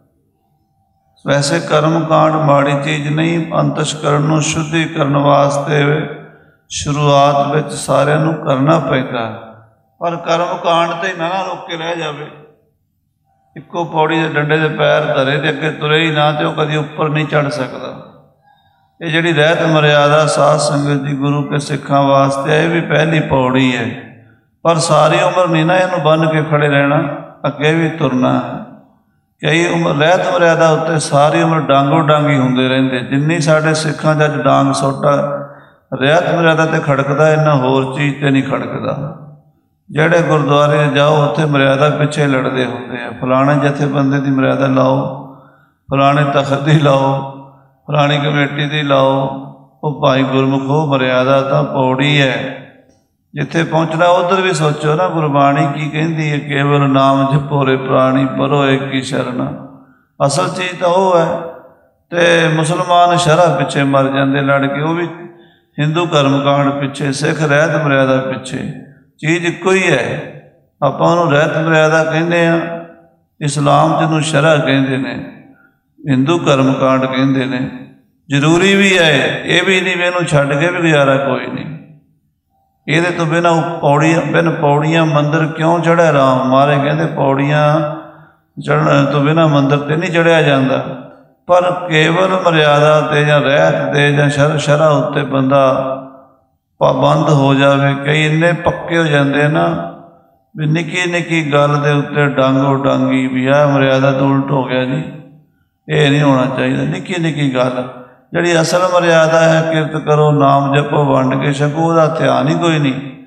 ਵੈਸੇ ਕਰਮ ਕਾਂਡ ਮਾੜੀ ਚੀਜ਼ ਨਹੀਂ। ਅੰਤਸ਼ਕਰਨ ਨੂੰ ਸ਼ੁੱਧੀ ਕਰਨ ਵਾਸਤੇ ਸ਼ੁਰੂਆਤ ਵਿੱਚ ਸਾਰਿਆਂ ਨੂੰ ਕਰਨਾ ਪੈਂਦਾ, ਪਰ ਕਰਮ ਕਾਂਡ ਤੇ ਨਾ ਰੁਕ ਕੇ ਰਹਿ ਜਾਵੇ। ਇੱਕੋ ਪੌੜੀ ਦੇ ਡੰਡੇ ਦੇ ਪੈਰ ਧਰੇ ਤੇ ਅੱਗੇ ਤੁਰੇ ਹੀ ਨਾ, ਤੇ ਉਹ ਕਦੀ ਉੱਪਰ ਨਹੀਂ ਚੜ੍ਹ ਸਕਦਾ। ਇਹ ਜਿਹੜੀ ਰਹਿਤ ਮਰਿਆਦਾ ਸਾਧ ਸੰਗਤ ਦੀ ਗੁਰੂ ਕੇ ਸਿੱਖਾਂ ਵਾਸਤੇ ਇਹ ਵੀ ਪਹਿਲੀ ਪੌੜੀ ਹੈ, ਪਰ ਸਾਰੀ ਉਮਰ ਨਹੀਂ ਨਾ ਇਹਨੂੰ ਬੰਨ੍ਹ ਕੇ ਖੜੇ ਰਹਿਣਾ, ਅੱਗੇ ਵੀ ਤੁਰਨਾ ਹੈ। ਕਈ ਉਮਰ ਰਹਿਤ ਮਰਿਆਦਾ ਉੱਤੇ ਸਾਰੀ ਉਮਰ ਡਾਂਗੋ ਡਾਂਗੀ ਹੁੰਦੇ ਰਹਿੰਦੇ। ਜਿੰਨੀ ਸਾਡੇ ਸਿੱਖਾਂ 'ਚ ਅੱਜ ਡਾਂਗ ਸੋਟਾ ਰਹਿਤ ਮਰਿਆਦਾ 'ਤੇ ਖੜਕਦਾ, ਇੰਨਾ ਹੋਰ ਚੀਜ਼ 'ਤੇ ਨਹੀਂ ਖੜਕਦਾ। ਜਿਹੜੇ ਗੁਰਦੁਆਰੇ ਜਾਓ ਉੱਥੇ ਮਰਿਆਦਾ ਪਿੱਛੇ ਲੜਦੇ ਹੁੰਦੇ ਆ, ਫਲਾਣੇ ਜਥੇਬੰਦੀ ਦੀ ਮਰਿਆਦਾ ਲਾਓ, ਫਲਾਣੇ ਤਖਤ ਦੀ ਲਾਓ, ਫਲਾਣੀ ਕਮੇਟੀ ਦੀ ਲਾਓ। ਉਹ ਭਾਈ ਗੁਰਮੁਖੋ ਮਰਿਆਦਾ ਤਾਂ ਪੌੜੀ ਹੈ, ਜਿੱਥੇ ਪਹੁੰਚਣਾ ਉੱਧਰ ਵੀ ਸੋਚੋ ਨਾ। ਗੁਰਬਾਣੀ ਕੀ ਕਹਿੰਦੀ ਹੈ? ਕੇਵਲ ਨਾਮ ਜਪੋ ਰੇ ਪ੍ਰਾਣੀ ਪਰੋ ਏਕ ਹੀ ਸ਼ਰਨ। ਅਸਲ ਚੀਜ਼ ਤਾਂ ਉਹ ਹੈ। ਅਤੇ ਮੁਸਲਮਾਨ ਸ਼ਰ੍ਹਾ ਪਿੱਛੇ ਮਰ ਜਾਂਦੇ ਲੜ ਕੇ, ਉਹ ਵੀ ਹਿੰਦੂ ਕਰਮ ਕਾਂਡ ਪਿੱਛੇ, ਸਿੱਖ ਰਹਿਤ ਮਰਿਆਦਾ ਪਿੱਛੇ। ਚੀਜ਼ ਇੱਕੋ ਹੀ ਹੈ। ਆਪਾਂ ਉਹਨੂੰ ਰਹਿਤ ਮਰਿਆਦਾ ਕਹਿੰਦੇ ਹਾਂ, ਇਸਲਾਮ 'ਚ ਉਹਨੂੰ ਸ਼ਰ੍ਹਾ ਕਹਿੰਦੇ ਨੇ, ਹਿੰਦੂ ਕਰਮ ਕਾਂਡ ਕਹਿੰਦੇ ਨੇ। ਜ਼ਰੂਰੀ ਵੀ ਹੈ, ਇਹ ਵੀ ਨਹੀਂ ਵੀ ਇਹਨੂੰ ਛੱਡ ਕੇ ਵੀ ਗੁਜ਼ਾਰਾ ਕੋਈ ਨਹੀਂ। ਇਹਦੇ ਤੋਂ ਬਿਨਾਂ ਪੌੜੀਆਂ ਮੰਦਰ ਕਿਉਂ ਚੜ੍ਹਿਆ ਰਾਮ? ਮਹਾਰਾਜ ਕਹਿੰਦੇ ਪੌੜੀਆਂ ਚੜ੍ਹਨ ਤੋਂ ਬਿਨਾਂ ਮੰਦਰ 'ਤੇ ਨਹੀਂ ਚੜ੍ਹਿਆ ਜਾਂਦਾ। ਪਰ ਕੇਵਲ ਮਰਿਆਦਾ 'ਤੇ ਜਾਂ ਰਹਿਤ 'ਤੇ ਜਾਂ ਸ਼ਰ੍ਹਾ ਉੱਤੇ ਬੰਦਾ ਪਾਬੰਦ ਹੋ ਜਾਵੇ। ਕਈ ਇੰਨੇ ਪੱਕੇ ਹੋ ਜਾਂਦੇ ਨਾ ਵੀ ਨਿੱਕੀ ਨਿੱਕੀ ਗੱਲ ਦੇ ਉੱਤੇ ਡਾਂਗੋ ਡਾਂਗੀ ਵੀ ਆਹ ਮਰਿਆਦਾ ਤੋਂ ਉਲਟ ਹੋ ਗਿਆ ਜੀ, ਇਹ ਨਹੀਂ ਹੋਣਾ ਚਾਹੀਦਾ। ਨਿੱਕੀ ਨਿੱਕੀ ਗੱਲ, ਜਿਹੜੀ ਅਸਲ ਮਰਿਆਦਾ ਹੈ ਕਿਰਤ ਕਰੋ, ਨਾਮ ਜਪੋ, ਵੰਡ ਕੇ ਛਕੋ, ਉਹਦਾ ਧਿਆਨ ਹੀ ਕੋਈ ਨਹੀਂ।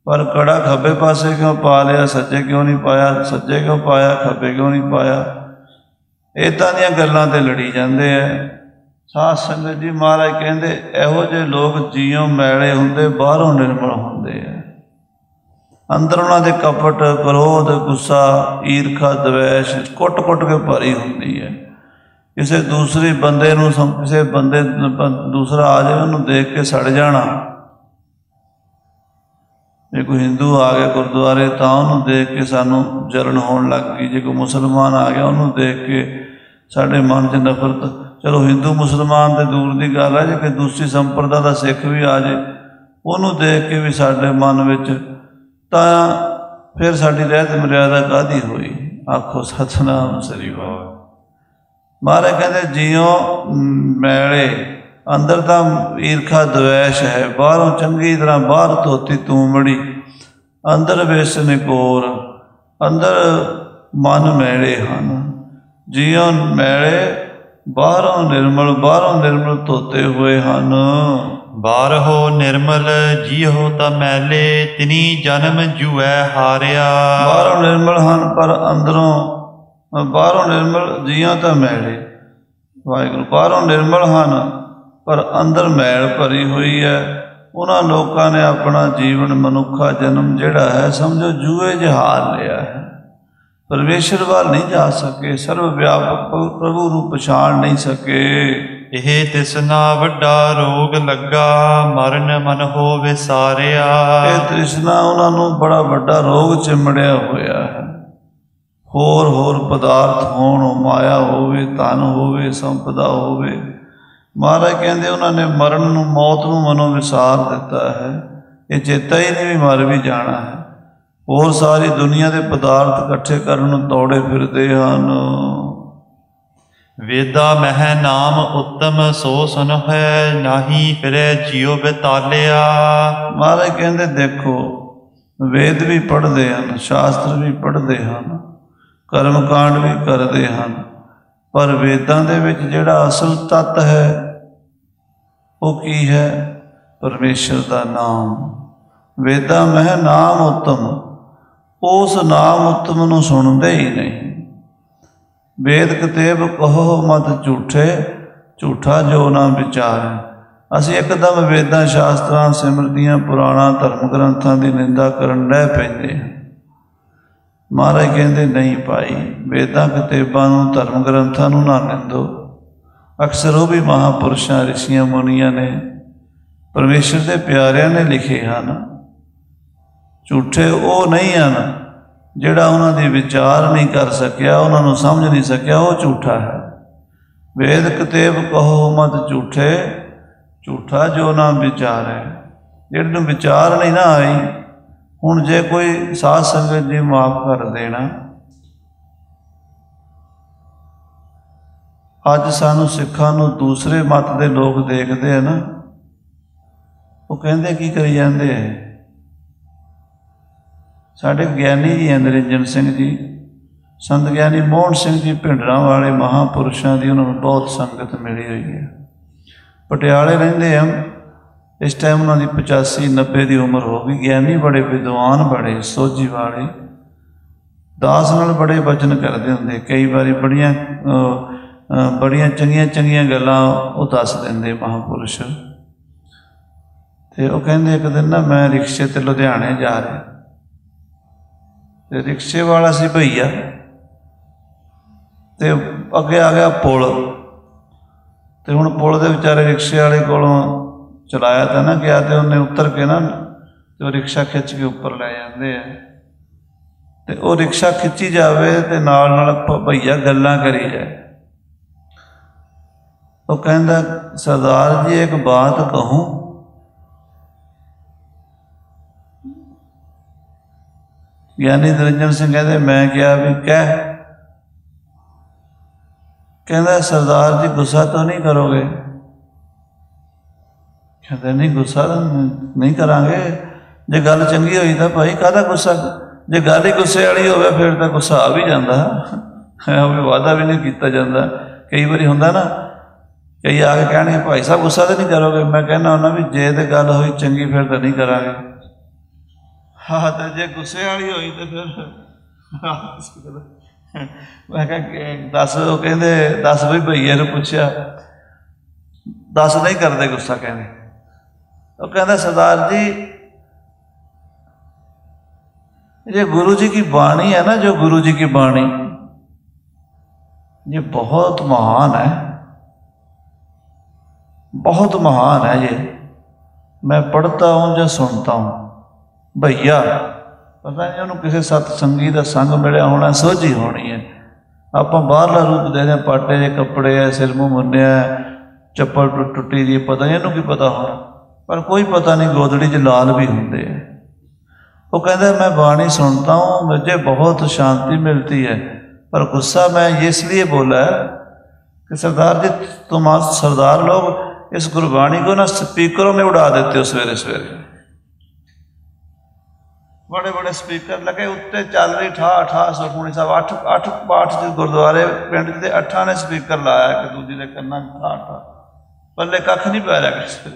ਪਰ ਕੜਾ ਖੱਬੇ ਪਾਸੇ ਕਿਉਂ ਪਾ ਲਿਆ, ਸੱਜੇ ਕਿਉਂ ਨਹੀਂ ਪਾਇਆ, ਸੱਜੇ ਕਿਉਂ ਪਾਇਆ, ਖੱਬੇ ਕਿਉਂ ਨਹੀਂ ਪਾਇਆ। ਇੱਦਾਂ ਦੀਆਂ ਗੱਲਾਂ 'ਤੇ ਲੜੀ ਜਾਂਦੇ ਹੈ। ਸਾਧ ਸੰਗਤ ਜੀ, ਮਹਾਰਾਜ ਕਹਿੰਦੇ ਇਹੋ ਜਿਹੇ ਲੋਕ ਜੀਓਂ ਮੈਲੇ ਹੁੰਦੇ, ਬਾਹਰੋਂ ਨਿਰਮਲ ਹੁੰਦੇ ਆ। ਅੰਦਰ ਉਹਨਾਂ ਦੇ ਕਪਟ, ਕ੍ਰੋਧ, ਗੁੱਸਾ, ਈਰਖਾ, ਦਵੈਸ਼ ਕੁੱਟ-ਕੁੱਟ ਕੇ ਭਰੀ ਹੁੰਦੀ ਹੈ। ਕਿਸੇ ਦੂਸਰੇ ਬੰਦੇ ਨੂੰ ਕਿਸੇ ਬੰਦੇ ਦੂਸਰਾ ਆ ਜਾਵੇ, ਉਹਨੂੰ ਦੇਖ ਕੇ ਸੜ ਜਾਣਾ। ਜੇ ਕੋਈ ਹਿੰਦੂ ਆ ਗਿਆ ਗੁਰਦੁਆਰੇ ਤਾਂ ਉਹਨੂੰ ਦੇਖ ਕੇ ਸਾਨੂੰ ਜਲਨ ਹੋਣ ਲੱਗ ਗਈ। ਜੇ ਕੋਈ ਮੁਸਲਮਾਨ ਆ ਗਿਆ ਉਹਨੂੰ ਦੇਖ ਕੇ ਸਾਡੇ ਮਨ 'ਚ ਨਫ਼ਰਤ। ਚਲੋ ਹਿੰਦੂ ਮੁਸਲਮਾਨ ਤਾਂ ਦੂਰ ਦੀ ਗੱਲ ਹੈ, ਜੇ ਕੋਈ ਦੂਸਰੀ ਸੰਪਰਦਾ ਦਾ ਸਿੱਖ ਵੀ ਆ ਜਾਏ ਉਹਨੂੰ ਦੇਖ ਕੇ ਵੀ ਸਾਡੇ ਮਨ ਵਿੱਚ, ਤਾਂ ਫਿਰ ਸਾਡੀ ਰਹਿਤ ਮਰਿਆਦਾ ਕਾਹਦੀ ਹੋਈ। ਆਖੋ ਸਤਿਨਾਮ ਸ੍ਰੀ ਵਾਹਿਗੁਰੂ। ਮਹਾਰਾਜ ਕਹਿੰਦੇ ਜਿਉਂ ਮੈਲੇ, ਅੰਦਰ ਤਾਂ ਈਰਖਾ ਦਵੈਸ਼ ਹੈ, ਬਾਹਰੋਂ ਚੰਗੀ ਤਰ੍ਹਾਂ ਬਾਹਰ ਧੋਤੀ ਤੂੰਬੜੀ, ਅੰਦਰ ਵਿਸ ਨਿਕੋਰ, ਅੰਦਰ ਮਨ ਮੈਲੇ ਹਨ। ਜਿਉਂ ਮੈਲੇ, ਬਾਹਰੋਂ ਨਿਰਮਲ ਧੋਤੇ ਹੋਏ ਹਨ। ਬਾਹਰੋਂ ਨਿਰਮਲ ਜੀਹੋ ਤਾਂ ਮੈਲੇ, ਤਿਨੀ ਜਨਮ ਜੂਐ ਹਾਰਿਆ। ਬਾਹਰੋਂ ਨਿਰਮਲ ਹਨ ਪਰ ਅੰਦਰੋਂ, ਬਾਹਰੋਂ ਨਿਰਮਲ ਜੀਆਂ ਤਾਂ ਮੈਲੇ, ਵਾਹਿਗੁਰੂ, ਬਾਹਰੋਂ ਨਿਰਮਲ ਹਨ ਪਰ ਅੰਦਰ ਮੈਲ ਭਰੀ ਹੋਈ ਹੈ। ਉਹਨਾਂ ਲੋਕਾਂ ਨੇ ਆਪਣਾ ਜੀਵਨ, ਮਨੁੱਖਾ ਜਨਮ ਜਿਹੜਾ ਹੈ ਸਮਝੋ ਜੂਏ 'ਚ ਹਾਰ ਲਿਆ ਹੈ। ਪਰਮੇਸ਼ਰ ਵੱਲ ਨਹੀਂ ਜਾ ਸਕੇ, ਸਰਵ ਵਿਆਪਕ ਪ੍ਰਭੂ ਨੂੰ ਪਛਾਣ ਨਹੀਂ ਸਕੇ। ਇਹ ਤਿਸਨਾ ਵੱਡਾ ਰੋਗ ਲੱਗਾ, ਮਰਨ ਮਨ ਹੋ ਵਿਸਾਰਿਆ। ਇਹ ਤ੍ਰਿਸ਼ਨਾ ਉਹਨਾਂ ਨੂੰ ਬੜਾ ਵੱਡਾ ਰੋਗ ਚਿੰਬੜਿਆ ਹੋਇਆ ਹੈ। ਹੋਰ ਪਦਾਰਥ ਹੋਣ, ਮਾਇਆ ਹੋਵੇ, ਧਨ ਹੋਵੇ, ਸੰਪਦਾ ਹੋਵੇ, ਮਹਾਰਾਜ ਕਹਿੰਦੇ ਉਹਨਾਂ ਨੇ ਮਰਨ ਨੂੰ, ਮੌਤ ਨੂੰ ਮਨੋਂ ਵਿਸਾਰ ਦਿੱਤਾ ਹੈ। ਇਹ ਚੇਤਾ ਹੀ ਨਹੀਂ ਵੀ ਮਰ ਵੀ ਜਾਣਾ ਹੈ। ਹੋਰ ਸਾਰੀ ਦੁਨੀਆ ਦੇ ਪਦਾਰਥ ਇਕੱਠੇ ਕਰਨ ਨੂੰ ਦੌੜੇ ਫਿਰਦੇ ਹਨ। ਵੇਦਾ ਮਹਿ ਨਾਮ ਉੱਤਮ ਸੋ ਸੁਨ ਹੈ, ਨਾਹੀ ਫਿਰੈ ਜਿਉ ਬਿਤਾਲਿਆ। ਮਹਾਰਾਜ ਕਹਿੰਦੇ ਦੇਖੋ, ਵੇਦ ਵੀ ਪੜ੍ਹਦੇ ਹਨ, ਸ਼ਾਸਤਰ ਵੀ ਪੜ੍ਹਦੇ ਹਨ, ਕਰਮ ਕਾਂਡ ਵੀ ਕਰਦੇ ਹਨ, ਪਰ ਵੇਦਾਂ ਦੇ ਵਿੱਚ ਜਿਹੜਾ ਅਸਲ ਤੱਤ ਹੈ ਉਹ ਕੀ ਹੈ? ਪਰਮੇਸ਼ਰ ਦਾ ਨਾਮ। ਵੇਦਾਂ ਮਹਿ ਨਾਮ ਉੱਤਮ, ਉਸ ਨਾਮ ਉੱਤਮ ਨੂੰ ਸੁਣਦੇ ਹੀ ਨਹੀਂ। ਵੇਦ ਕਤੇਬ ਕਹੋ ਮਤ ਝੂਠੇ, ਝੂਠਾ ਜੋ ਨਾ ਵਿਚਾਰੈ। ਅਸੀਂ ਇੱਕਦਮ ਵੇਦਾਂ, ਸ਼ਾਸਤਰਾਂ, ਸਿਮਰਤੀਆਂ, ਪੁਰਾਣਾਂ, ਧਰਮ ਗ੍ਰੰਥਾਂ ਦੀ ਨਿੰਦਾ ਕਰਨ ਲੈ ਪੈਂਦੇ ਹਾਂ। ਮਹਾਰਾਜ ਕਹਿੰਦੇ ਨਹੀਂ ਭਾਈ, ਵੇਦਾਂ ਕਤੇਬਾਂ ਨੂੰ, ਧਰਮ ਗ੍ਰੰਥਾਂ ਨੂੰ ਨਾ ਨਿੰਦੋ। ਅਕਸਰ ਉਹ ਵੀ ਮਹਾਂਪੁਰਸ਼ਾਂ, ਰਿਸ਼ੀਆਂ, ਮੁਨੀਆਂ ਨੇ, ਪਰਮੇਸ਼ਰ ਦੇ ਪਿਆਰਿਆਂ ਨੇ ਲਿਖੇ ਹਨ। ਝੂਠੇ ਉਹ ਨਹੀਂ ਹਨ ਜਿਹੜਾ ਉਹਨਾਂ ਦੀ ਵਿਚਾਰ ਨਹੀਂ ਕਰ ਸਕਿਆ, ਉਹਨਾਂ ਨੂੰ ਸਮਝ ਨਹੀਂ ਸਕਿਆ, ਉਹ ਝੂਠਾ ਹੈ। ਵੇਦ ਕਤੇਬ ਕਹੋ ਮਤ ਝੂਠੇ, ਝੂਠਾ ਜੋ ਨਾ ਵਿਚਾਰੈ। ਜਿਹੜੇ ਨੂੰ ਵਿਚਾਰ ਨਹੀਂ ਨਾ ਆਈ। ਹੁਣ ਜੇ ਕੋਈ ਸਾਧ ਸੰਗਤ ਜੀ ਮਾਫ ਕਰ ਦੇਣਾ, ਅੱਜ ਸਾਨੂੰ ਸਿੱਖਾਂ ਨੂੰ ਦੂਸਰੇ ਮਤ ਦੇ ਲੋਕ ਦੇਖਦੇ ਆ ਨਾ, ਉਹ ਕਹਿੰਦੇ ਕੀ ਕਰੀ ਜਾਂਦੇ ਹੈ। ਸਾਡੇ ਗਿਆਨੀ ਜੀ ਨਿਰੰਜਨ ਸਿੰਘ ਜੀ, ਸੰਤ ਗਿਆਨੀ ਮੋਹਨ ਸਿੰਘ ਜੀ ਭਿੰਡਰਾਂ ਵਾਲੇ ਮਹਾਂਪੁਰਸ਼ਾਂ ਦੀ ਉਹਨਾਂ ਨੂੰ ਬਹੁਤ ਸੰਗਤ ਮਿਲੀ ਹੋਈ ਹੈ। ਪਟਿਆਲੇ ਰਹਿੰਦੇ ਹਨ। ਇਸ ਟਾਈਮ ਉਹਨਾਂ ਦੀ 85-90 ਦੀ ਉਮਰ ਹੋ ਗਈ। ਗਿਆਨੀ ਬੜੇ, ਵਿਦਵਾਨ ਬੜੇ, ਸੋਝੀ ਵਾਲੇ, ਦਾਸ ਨਾਲ ਬੜੇ ਬਚਨ ਕਰਦੇ ਹੁੰਦੇ। ਕਈ ਵਾਰੀ ਬੜੀਆਂ ਚੰਗੀਆਂ ਗੱਲਾਂ ਉਹ ਦੱਸ ਦਿੰਦੇ ਮਹਾਂਪੁਰਸ਼। ਅਤੇ ਉਹ ਕਹਿੰਦੇ ਇੱਕ ਦਿਨ ਨਾ ਮੈਂ ਰਿਕਸ਼ੇ 'ਤੇ ਲੁਧਿਆਣੇ ਜਾ ਰਿਹਾ, ਅਤੇ ਰਿਕਸ਼ੇ ਵਾਲਾ ਸੀ ਭਈਆ, ਅਤੇ ਅੱਗੇ ਆ ਗਿਆ ਪੁਲ, ਅਤੇ ਹੁਣ ਪੁਲ ਦੇ ਵਿਚਾਰੇ ਰਿਕਸ਼ੇ ਵਾਲੇ ਕੋਲੋਂ ਚਲਾਇਆ ਤਾਂ ਨਾ ਗਿਆ, ਅਤੇ ਉਹਨੇ ਉੱਤਰ ਕੇ ਨਾ, ਅਤੇ ਉਹ ਰਿਕਸ਼ਾ ਖਿੱਚ ਕੇ ਉੱਪਰ ਲੈ ਜਾਂਦੇ ਆ, ਅਤੇ ਉਹ ਰਿਕਸ਼ਾ ਖਿੱਚੀ ਜਾਵੇ ਅਤੇ ਨਾਲ ਭਈਆ ਗੱਲਾਂ ਕਰੀ ਜਾਏ। ਉਹ ਕਹਿੰਦਾ ਸਰਦਾਰ ਜੀ ਇੱਕ ਬਾਤ ਕਹੂੰ। ਗਿਆਨੀ ਨਿਰੰਜਨ ਸਿੰਘ ਕਹਿੰਦੇ ਮੈਂ ਕਿਹਾ ਵੀ ਕਹਿ। ਕਹਿੰਦਾ ਸਰਦਾਰ ਜੀ ਗੁੱਸਾ ਤਾਂ ਨਹੀਂ ਕਰੋਗੇ? ਕਹਿੰਦੇ ਨਹੀਂ, ਗੁੱਸਾ ਨਹੀਂ ਕਰਾਂਗੇ। ਜੇ ਗੱਲ ਚੰਗੀ ਹੋਈ ਤਾਂ ਭਾਈ ਕਾਹਦਾ ਗੁੱਸਾ। ਜੇ ਗੱਲ ਹੀ ਗੁੱਸੇ ਵਾਲੀ ਹੋਵੇ ਫਿਰ ਤਾਂ ਗੁੱਸਾ ਆ ਵੀ ਜਾਂਦਾ, ਵਾਅਦਾ ਵੀ ਨਹੀਂ ਕੀਤਾ ਜਾਂਦਾ। ਕਈ ਵਾਰੀ ਹੁੰਦਾ ਨਾ, ਕਈ ਆ ਕੇ ਕਹਿਣਗੇ ਭਾਈ ਸਾਹਿਬ ਗੁੱਸਾ ਤਾਂ ਨਹੀਂ ਕਰੋਗੇ। ਮੈਂ ਕਹਿੰਦਾ ਹੁੰਦਾ ਵੀ ਜੇ ਤਾਂ ਗੱਲ ਹੋਈ ਚੰਗੀ ਫਿਰ ਤਾਂ ਨਹੀਂ ਕਰਾਂਗੇ। ਹਾਂ ਤੇ ਜੇ ਗੁੱਸੇ ਵਾਲੀ ਹੋਈ ਤੇ ਫਿਰ ਮੈਂ ਕਿਹਾ ਦੱਸ। ਉਹ ਕਹਿੰਦੇ ਦੱਸ ਬਈ ਭਈਏ ਨੂੰ ਪੁੱਛਿਆ, ਦੱਸ ਨਹੀਂ ਕਰਦੇ ਗੁੱਸਾ। ਕਹਿੰਦੇ ਉਹ ਕਹਿੰਦਾ सरदार जी ये गुरु जी की वाणी है ना, जो गुरु जी की वाणी ये बहुत महान है, बहुत महान है ये। मैं पढ़ता हूँ या सुनता हूँ। भैया पता नहीं उन्होंने किसी सतसंगी का संग मिलिया होना, सोझी होनी है। आप बाहरला रूप दे दें, पाटे जे कपड़े है, सिर मूँह मुन्निया, चप्पल टुटी जी, पता नहीं इन्हों की पता होना, पर कोई पता नहीं गोदड़ी च लाल भी होंगे है। वो कहते मैं वाणी सुनता हूँ, मुझे बहुत शांति मिलती है, पर गुस्सा मैं इसलिए बोला है कि सरदार जी तुम सरदार लोग इस गुरबाणी को ना स्पीकरों में उड़ा देते हो। सवेरे सवेरे बड़े बड़े स्पीकर लगे, उत्ते चल रही ठा ठा सुखमनी साहब 8 पाठ गुरुद्वारे पिंड के 8 ने स्पीकर लाया कि दूजी के कन्ना ठा ठा, पल्ले कख नहीं पै रहा किसी।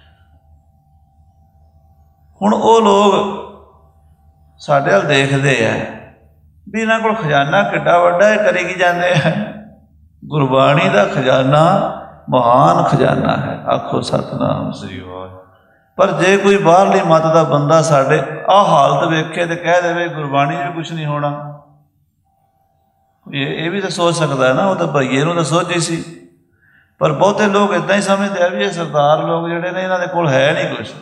हुण वो लोग साडे वल देखते हैं भी इन्हां कोल खजाना किड्डा वड्डा है, करी की जाते हैं। गुरबाणी का खजाना महान खजाना है, आखो सतनाम श्री वाहिगुरू। पर जे कोई बाहरली मत का बंदा साडे आ हालत वेखे तो कह दे गुरबाणी में कुछ नहीं होना, ये भी तो सोच सकता है ना। वो तो भईए नूं तो सोची सी, पर बहुते लोग इदां ही समझते हैं भी ये सरदार लोग जिहड़े ने इन्हां दे कोल है नहीं कुछ।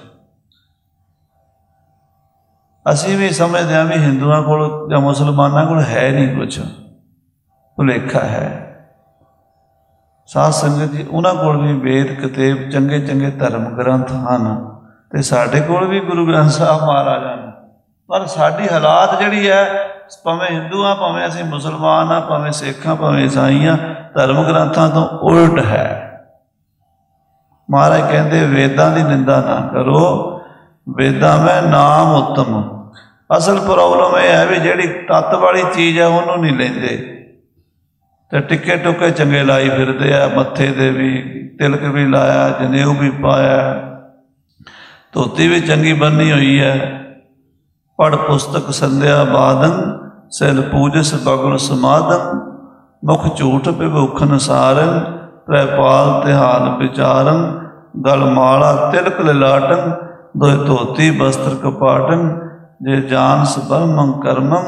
असी भी समझते हैं भी हिंदुओं को या मुसलमानों को है नहीं कुछ, भुलेखा है। साध संगत जी उन्होंने कोल भी वेद किताब चंगे चंगे धर्म ग्रंथ हैं, तो साढ़े कोल भी गुरु ग्रंथ साहब महाराज हैं, पर साड़ी हालात जिहड़ी है भावें हिंदू हाँ, भावें असीं मुसलमान हाँ, भावें सिख हाँ, भावें ईसाई हाँ, धर्म ग्रंथों तो उल्ट है। महाराज कहते वेदां की निंदा ना करो, वेदां में नाम उत्तम। असल प्रॉब्लम यह है भी जिहड़ी तत्त वाली चीज़ है उन्होंने नहीं लेंदे, तो टिक्के टुके चंगे लाई फिरदे आ, मत्थे ते भी तिलक भी लाया, जनेऊ भी पाया, धोती भी चंगी बन्नी हुई है, पढ़ पुस्तक संध्या बादन, सिल पूजस बगुल समादन, मुख झूठ विभूखन सारन, त्रैपाल तिहाल विचारन, गल माला तिलक लिलाटन, दोय धोती वस्त्र कपाटन, जे जान ब्रह्मं कर्मं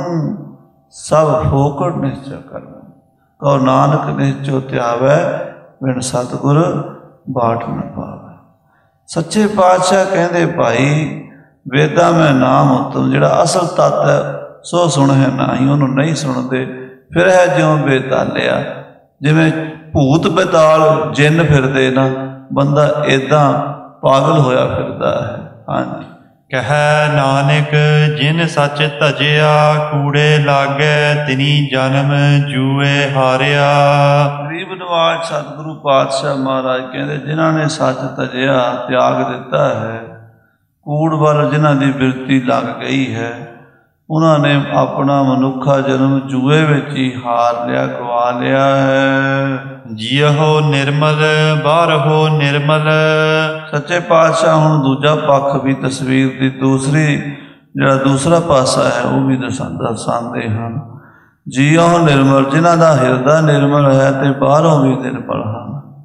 सब फोकट निश्चय कर्म। कहो नानक निश्चो त्यावै, बिन सतगुर बाट न पावै। सच्चे पातशाह कहते भाई वेदा में नाम उत्तम, जिहड़ा असल तत्त है सो सुन है ना ही, उन्होंने नहीं सुनते। फिर है ज्यों बेतालिया, जिवें भूत बेताल जिन फिरदे ना, बंदा इदां पागल होया फिरदा है। हाँ जी। कह नानक जिन सच तजिया, कूड़े लागे तिनी जन्म जूए हारिया। गरीब नवाज सतगुरु पातशाह महाराज कहते जिन्होंने सच तजिया त्याग दिता है, कूड़ वाल जिन्हों की बिरती लग गई है, उन्होंने अपना मनुखा जन्म जूए विच ही हार लिया, गवा लिया है। जियो निर्मल बारहो निर्मल। सच्चे पातशाह हुण दूजा पक्ष भी तस्वीर की दूसरी जिहड़ा दूसरा पासा है वो भी दर्शाते हैं। जियो निर्मल, जिन्हां दा हिरदा निर्मल है तो बाहरों भी निर्मल हैं।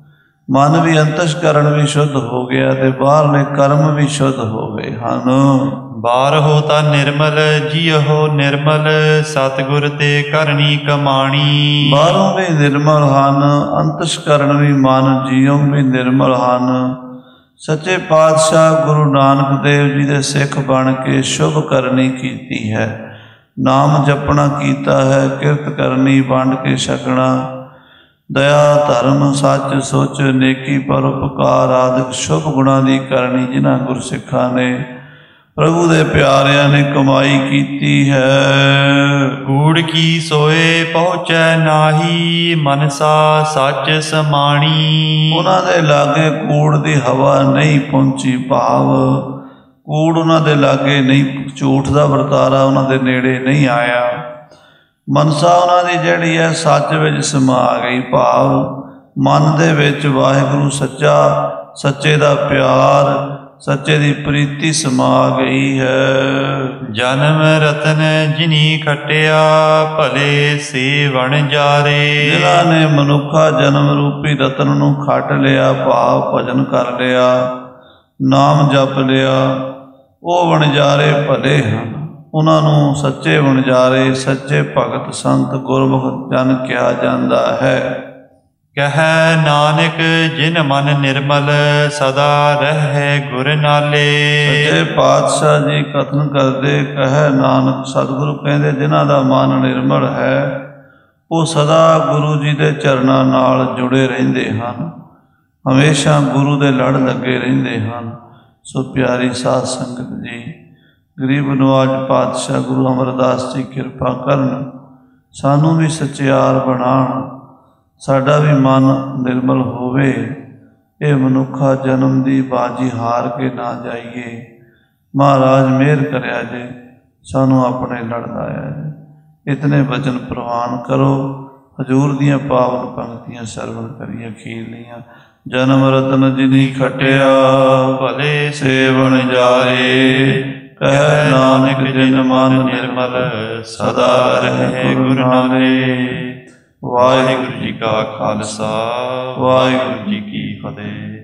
मन भी अंतस्करण भी शुद्ध हो गया, तो बाहरले कर्म भी शुद्ध हो गए हैं। बारहो ता निर्मल, जियो निर्मल, सतगुर ते करनी कमाणी। बाहरों भी निर्मल हैं, अंतस्करण भी मन जियो भी निर्मल हैं। सच्चे पातशाह गुरु नानक देव जी के सिख बन के शुभ करनी कीती है, नाम जपना कीता है, किरत करनी वंड के छकना, दया धर्म सच सोच नेकी परोपकार आदि शुभ गुणा की करनी, जिन्हां गुरसिखा ने प्रभु दे प्यारिया ने कमाई कीती है। कूड़ की सोए पहुँचै नाही, मनसा सच समाणी। उन्हां दे लागे कूड़ दी हवा नहीं पहुंची, भाव कूड़ उन्हां दे लागे नहीं, झूठ दा वरतारा उन्हां दे नेड़े नहीं आया। मनसा उन्हां दी जिहड़ी है सच विच समा गई, भाव मन दे विच वाहिगुरू सच्चा, सच्चे दा प्यार, ਸੱਚੇ ਦੀ ਪ੍ਰੀਤੀ ਸਮਾ ਗਈ ਹੈ। ਜਨਮ ਰਤਨ ਜਿਨੀ ਖਟਿਆ ਭਲੇ ਸੇਵਣ ਜਾਰੇ। ਜਿਨ੍ਹਾਂ ਨੇ ਮਨੁੱਖਾ ਜਨਮ ਰੂਪੀ ਰਤਨ ਨੂੰ ਖੱਟ ਲਿਆ, ਭਾਵ ਭਜਨ ਕਰ ਲਿਆ, ਨਾਮ ਜਪ ਲਿਆ, ਉਹ ਵਣਜਾਰੇ ਭਲੇ ਹਨ। ਉਹਨਾਂ ਨੂੰ ਸੱਚੇ ਵਣਜਾਰੇ, ਸੱਚੇ ਭਗਤ ਸੰਤ ਗੁਰਮੁਖ ਜਨ ਕਿਹਾ ਜਾਂਦਾ ਹੈ। ਕਹਿ ਨਾਨਕ ਜਿਨ ਮਨ ਨਿਰਮਲ ਸਦਾ ਰਹਿ ਗੁਰ ਨਾਲੇ। ਸੱਚੇ ਪਾਤਸ਼ਾਹ ਜੀ ਕਥਨ ਕਰਦੇ, ਕਹਿ ਨਾਨਕ ਸਤਿਗੁਰੂ ਕਹਿੰਦੇ ਜਿਨ੍ਹਾਂ ਦਾ ਮਨ ਨਿਰਮਲ ਹੈ ਉਹ ਸਦਾ ਗੁਰੂ ਜੀ ਦੇ ਚਰਨਾਂ ਨਾਲ ਜੁੜੇ ਰਹਿੰਦੇ ਹਨ, ਹਮੇਸ਼ਾ ਗੁਰੂ ਦੇ ਲੜ ਲੱਗੇ ਰਹਿੰਦੇ ਹਨ। ਸੋ ਪਿਆਰੀ ਸਾਧ ਸੰਗਤ ਜੀ, ਗਰੀਬ ਨਵਾਜ ਪਾਤਸ਼ਾਹ ਗੁਰੂ ਅਮਰਦਾਸ ਜੀ ਕਿਰਪਾ ਕਰਨ, ਸਾਨੂੰ ਵੀ ਸੱਚਿਆਰ ਬਣਾਉਣ, ਸਾਡਾ ਵੀ ਮਨ ਨਿਰਮਲ ਹੋਵੇ। ਇਹ ਮਨੁੱਖਾ ਜਨਮ ਦੀ ਬਾਜੀ ਹਾਰ ਕੇ ਨਾ ਜਾਈਏ। ਮਹਾਰਾਜ ਮਿਹਰ ਕਰਿਆ ਜੇ, ਸਾਨੂੰ ਆਪਣੇ ਲੜ ਲਾਇਆ ਜੇ। ਇਤਨੇ ਵਚਨ ਪ੍ਰਵਾਨ ਕਰੋ। ਹਜ਼ੂਰ ਦੀਆਂ ਪਾਵਨ ਪੰਕਤੀਆਂ ਸਰਵਣ ਕਰੀਏ ਅਖੀਰਲੀਆਂ। ਜਨਮ ਰਤਨ ਜਿਨੀ ਖਟਿਆ ਭਲੇ ਸੇਵਣ ਜਾਰੇ। ਕਹਿ ਨਾਨਕ ਜਿਨ ਮਨ ਨਿਰਮਲ ਸਦਾ ਰਹੇ ਗੁਰ ਨਾਲੇ। ਵਾਹਿਗੁਰੂ ਜੀ ਕਾ ਖਾਲਸਾ, ਵਾਹਿਗੁਰੂ ਜੀ ਕੀ ਫਤਿਹ।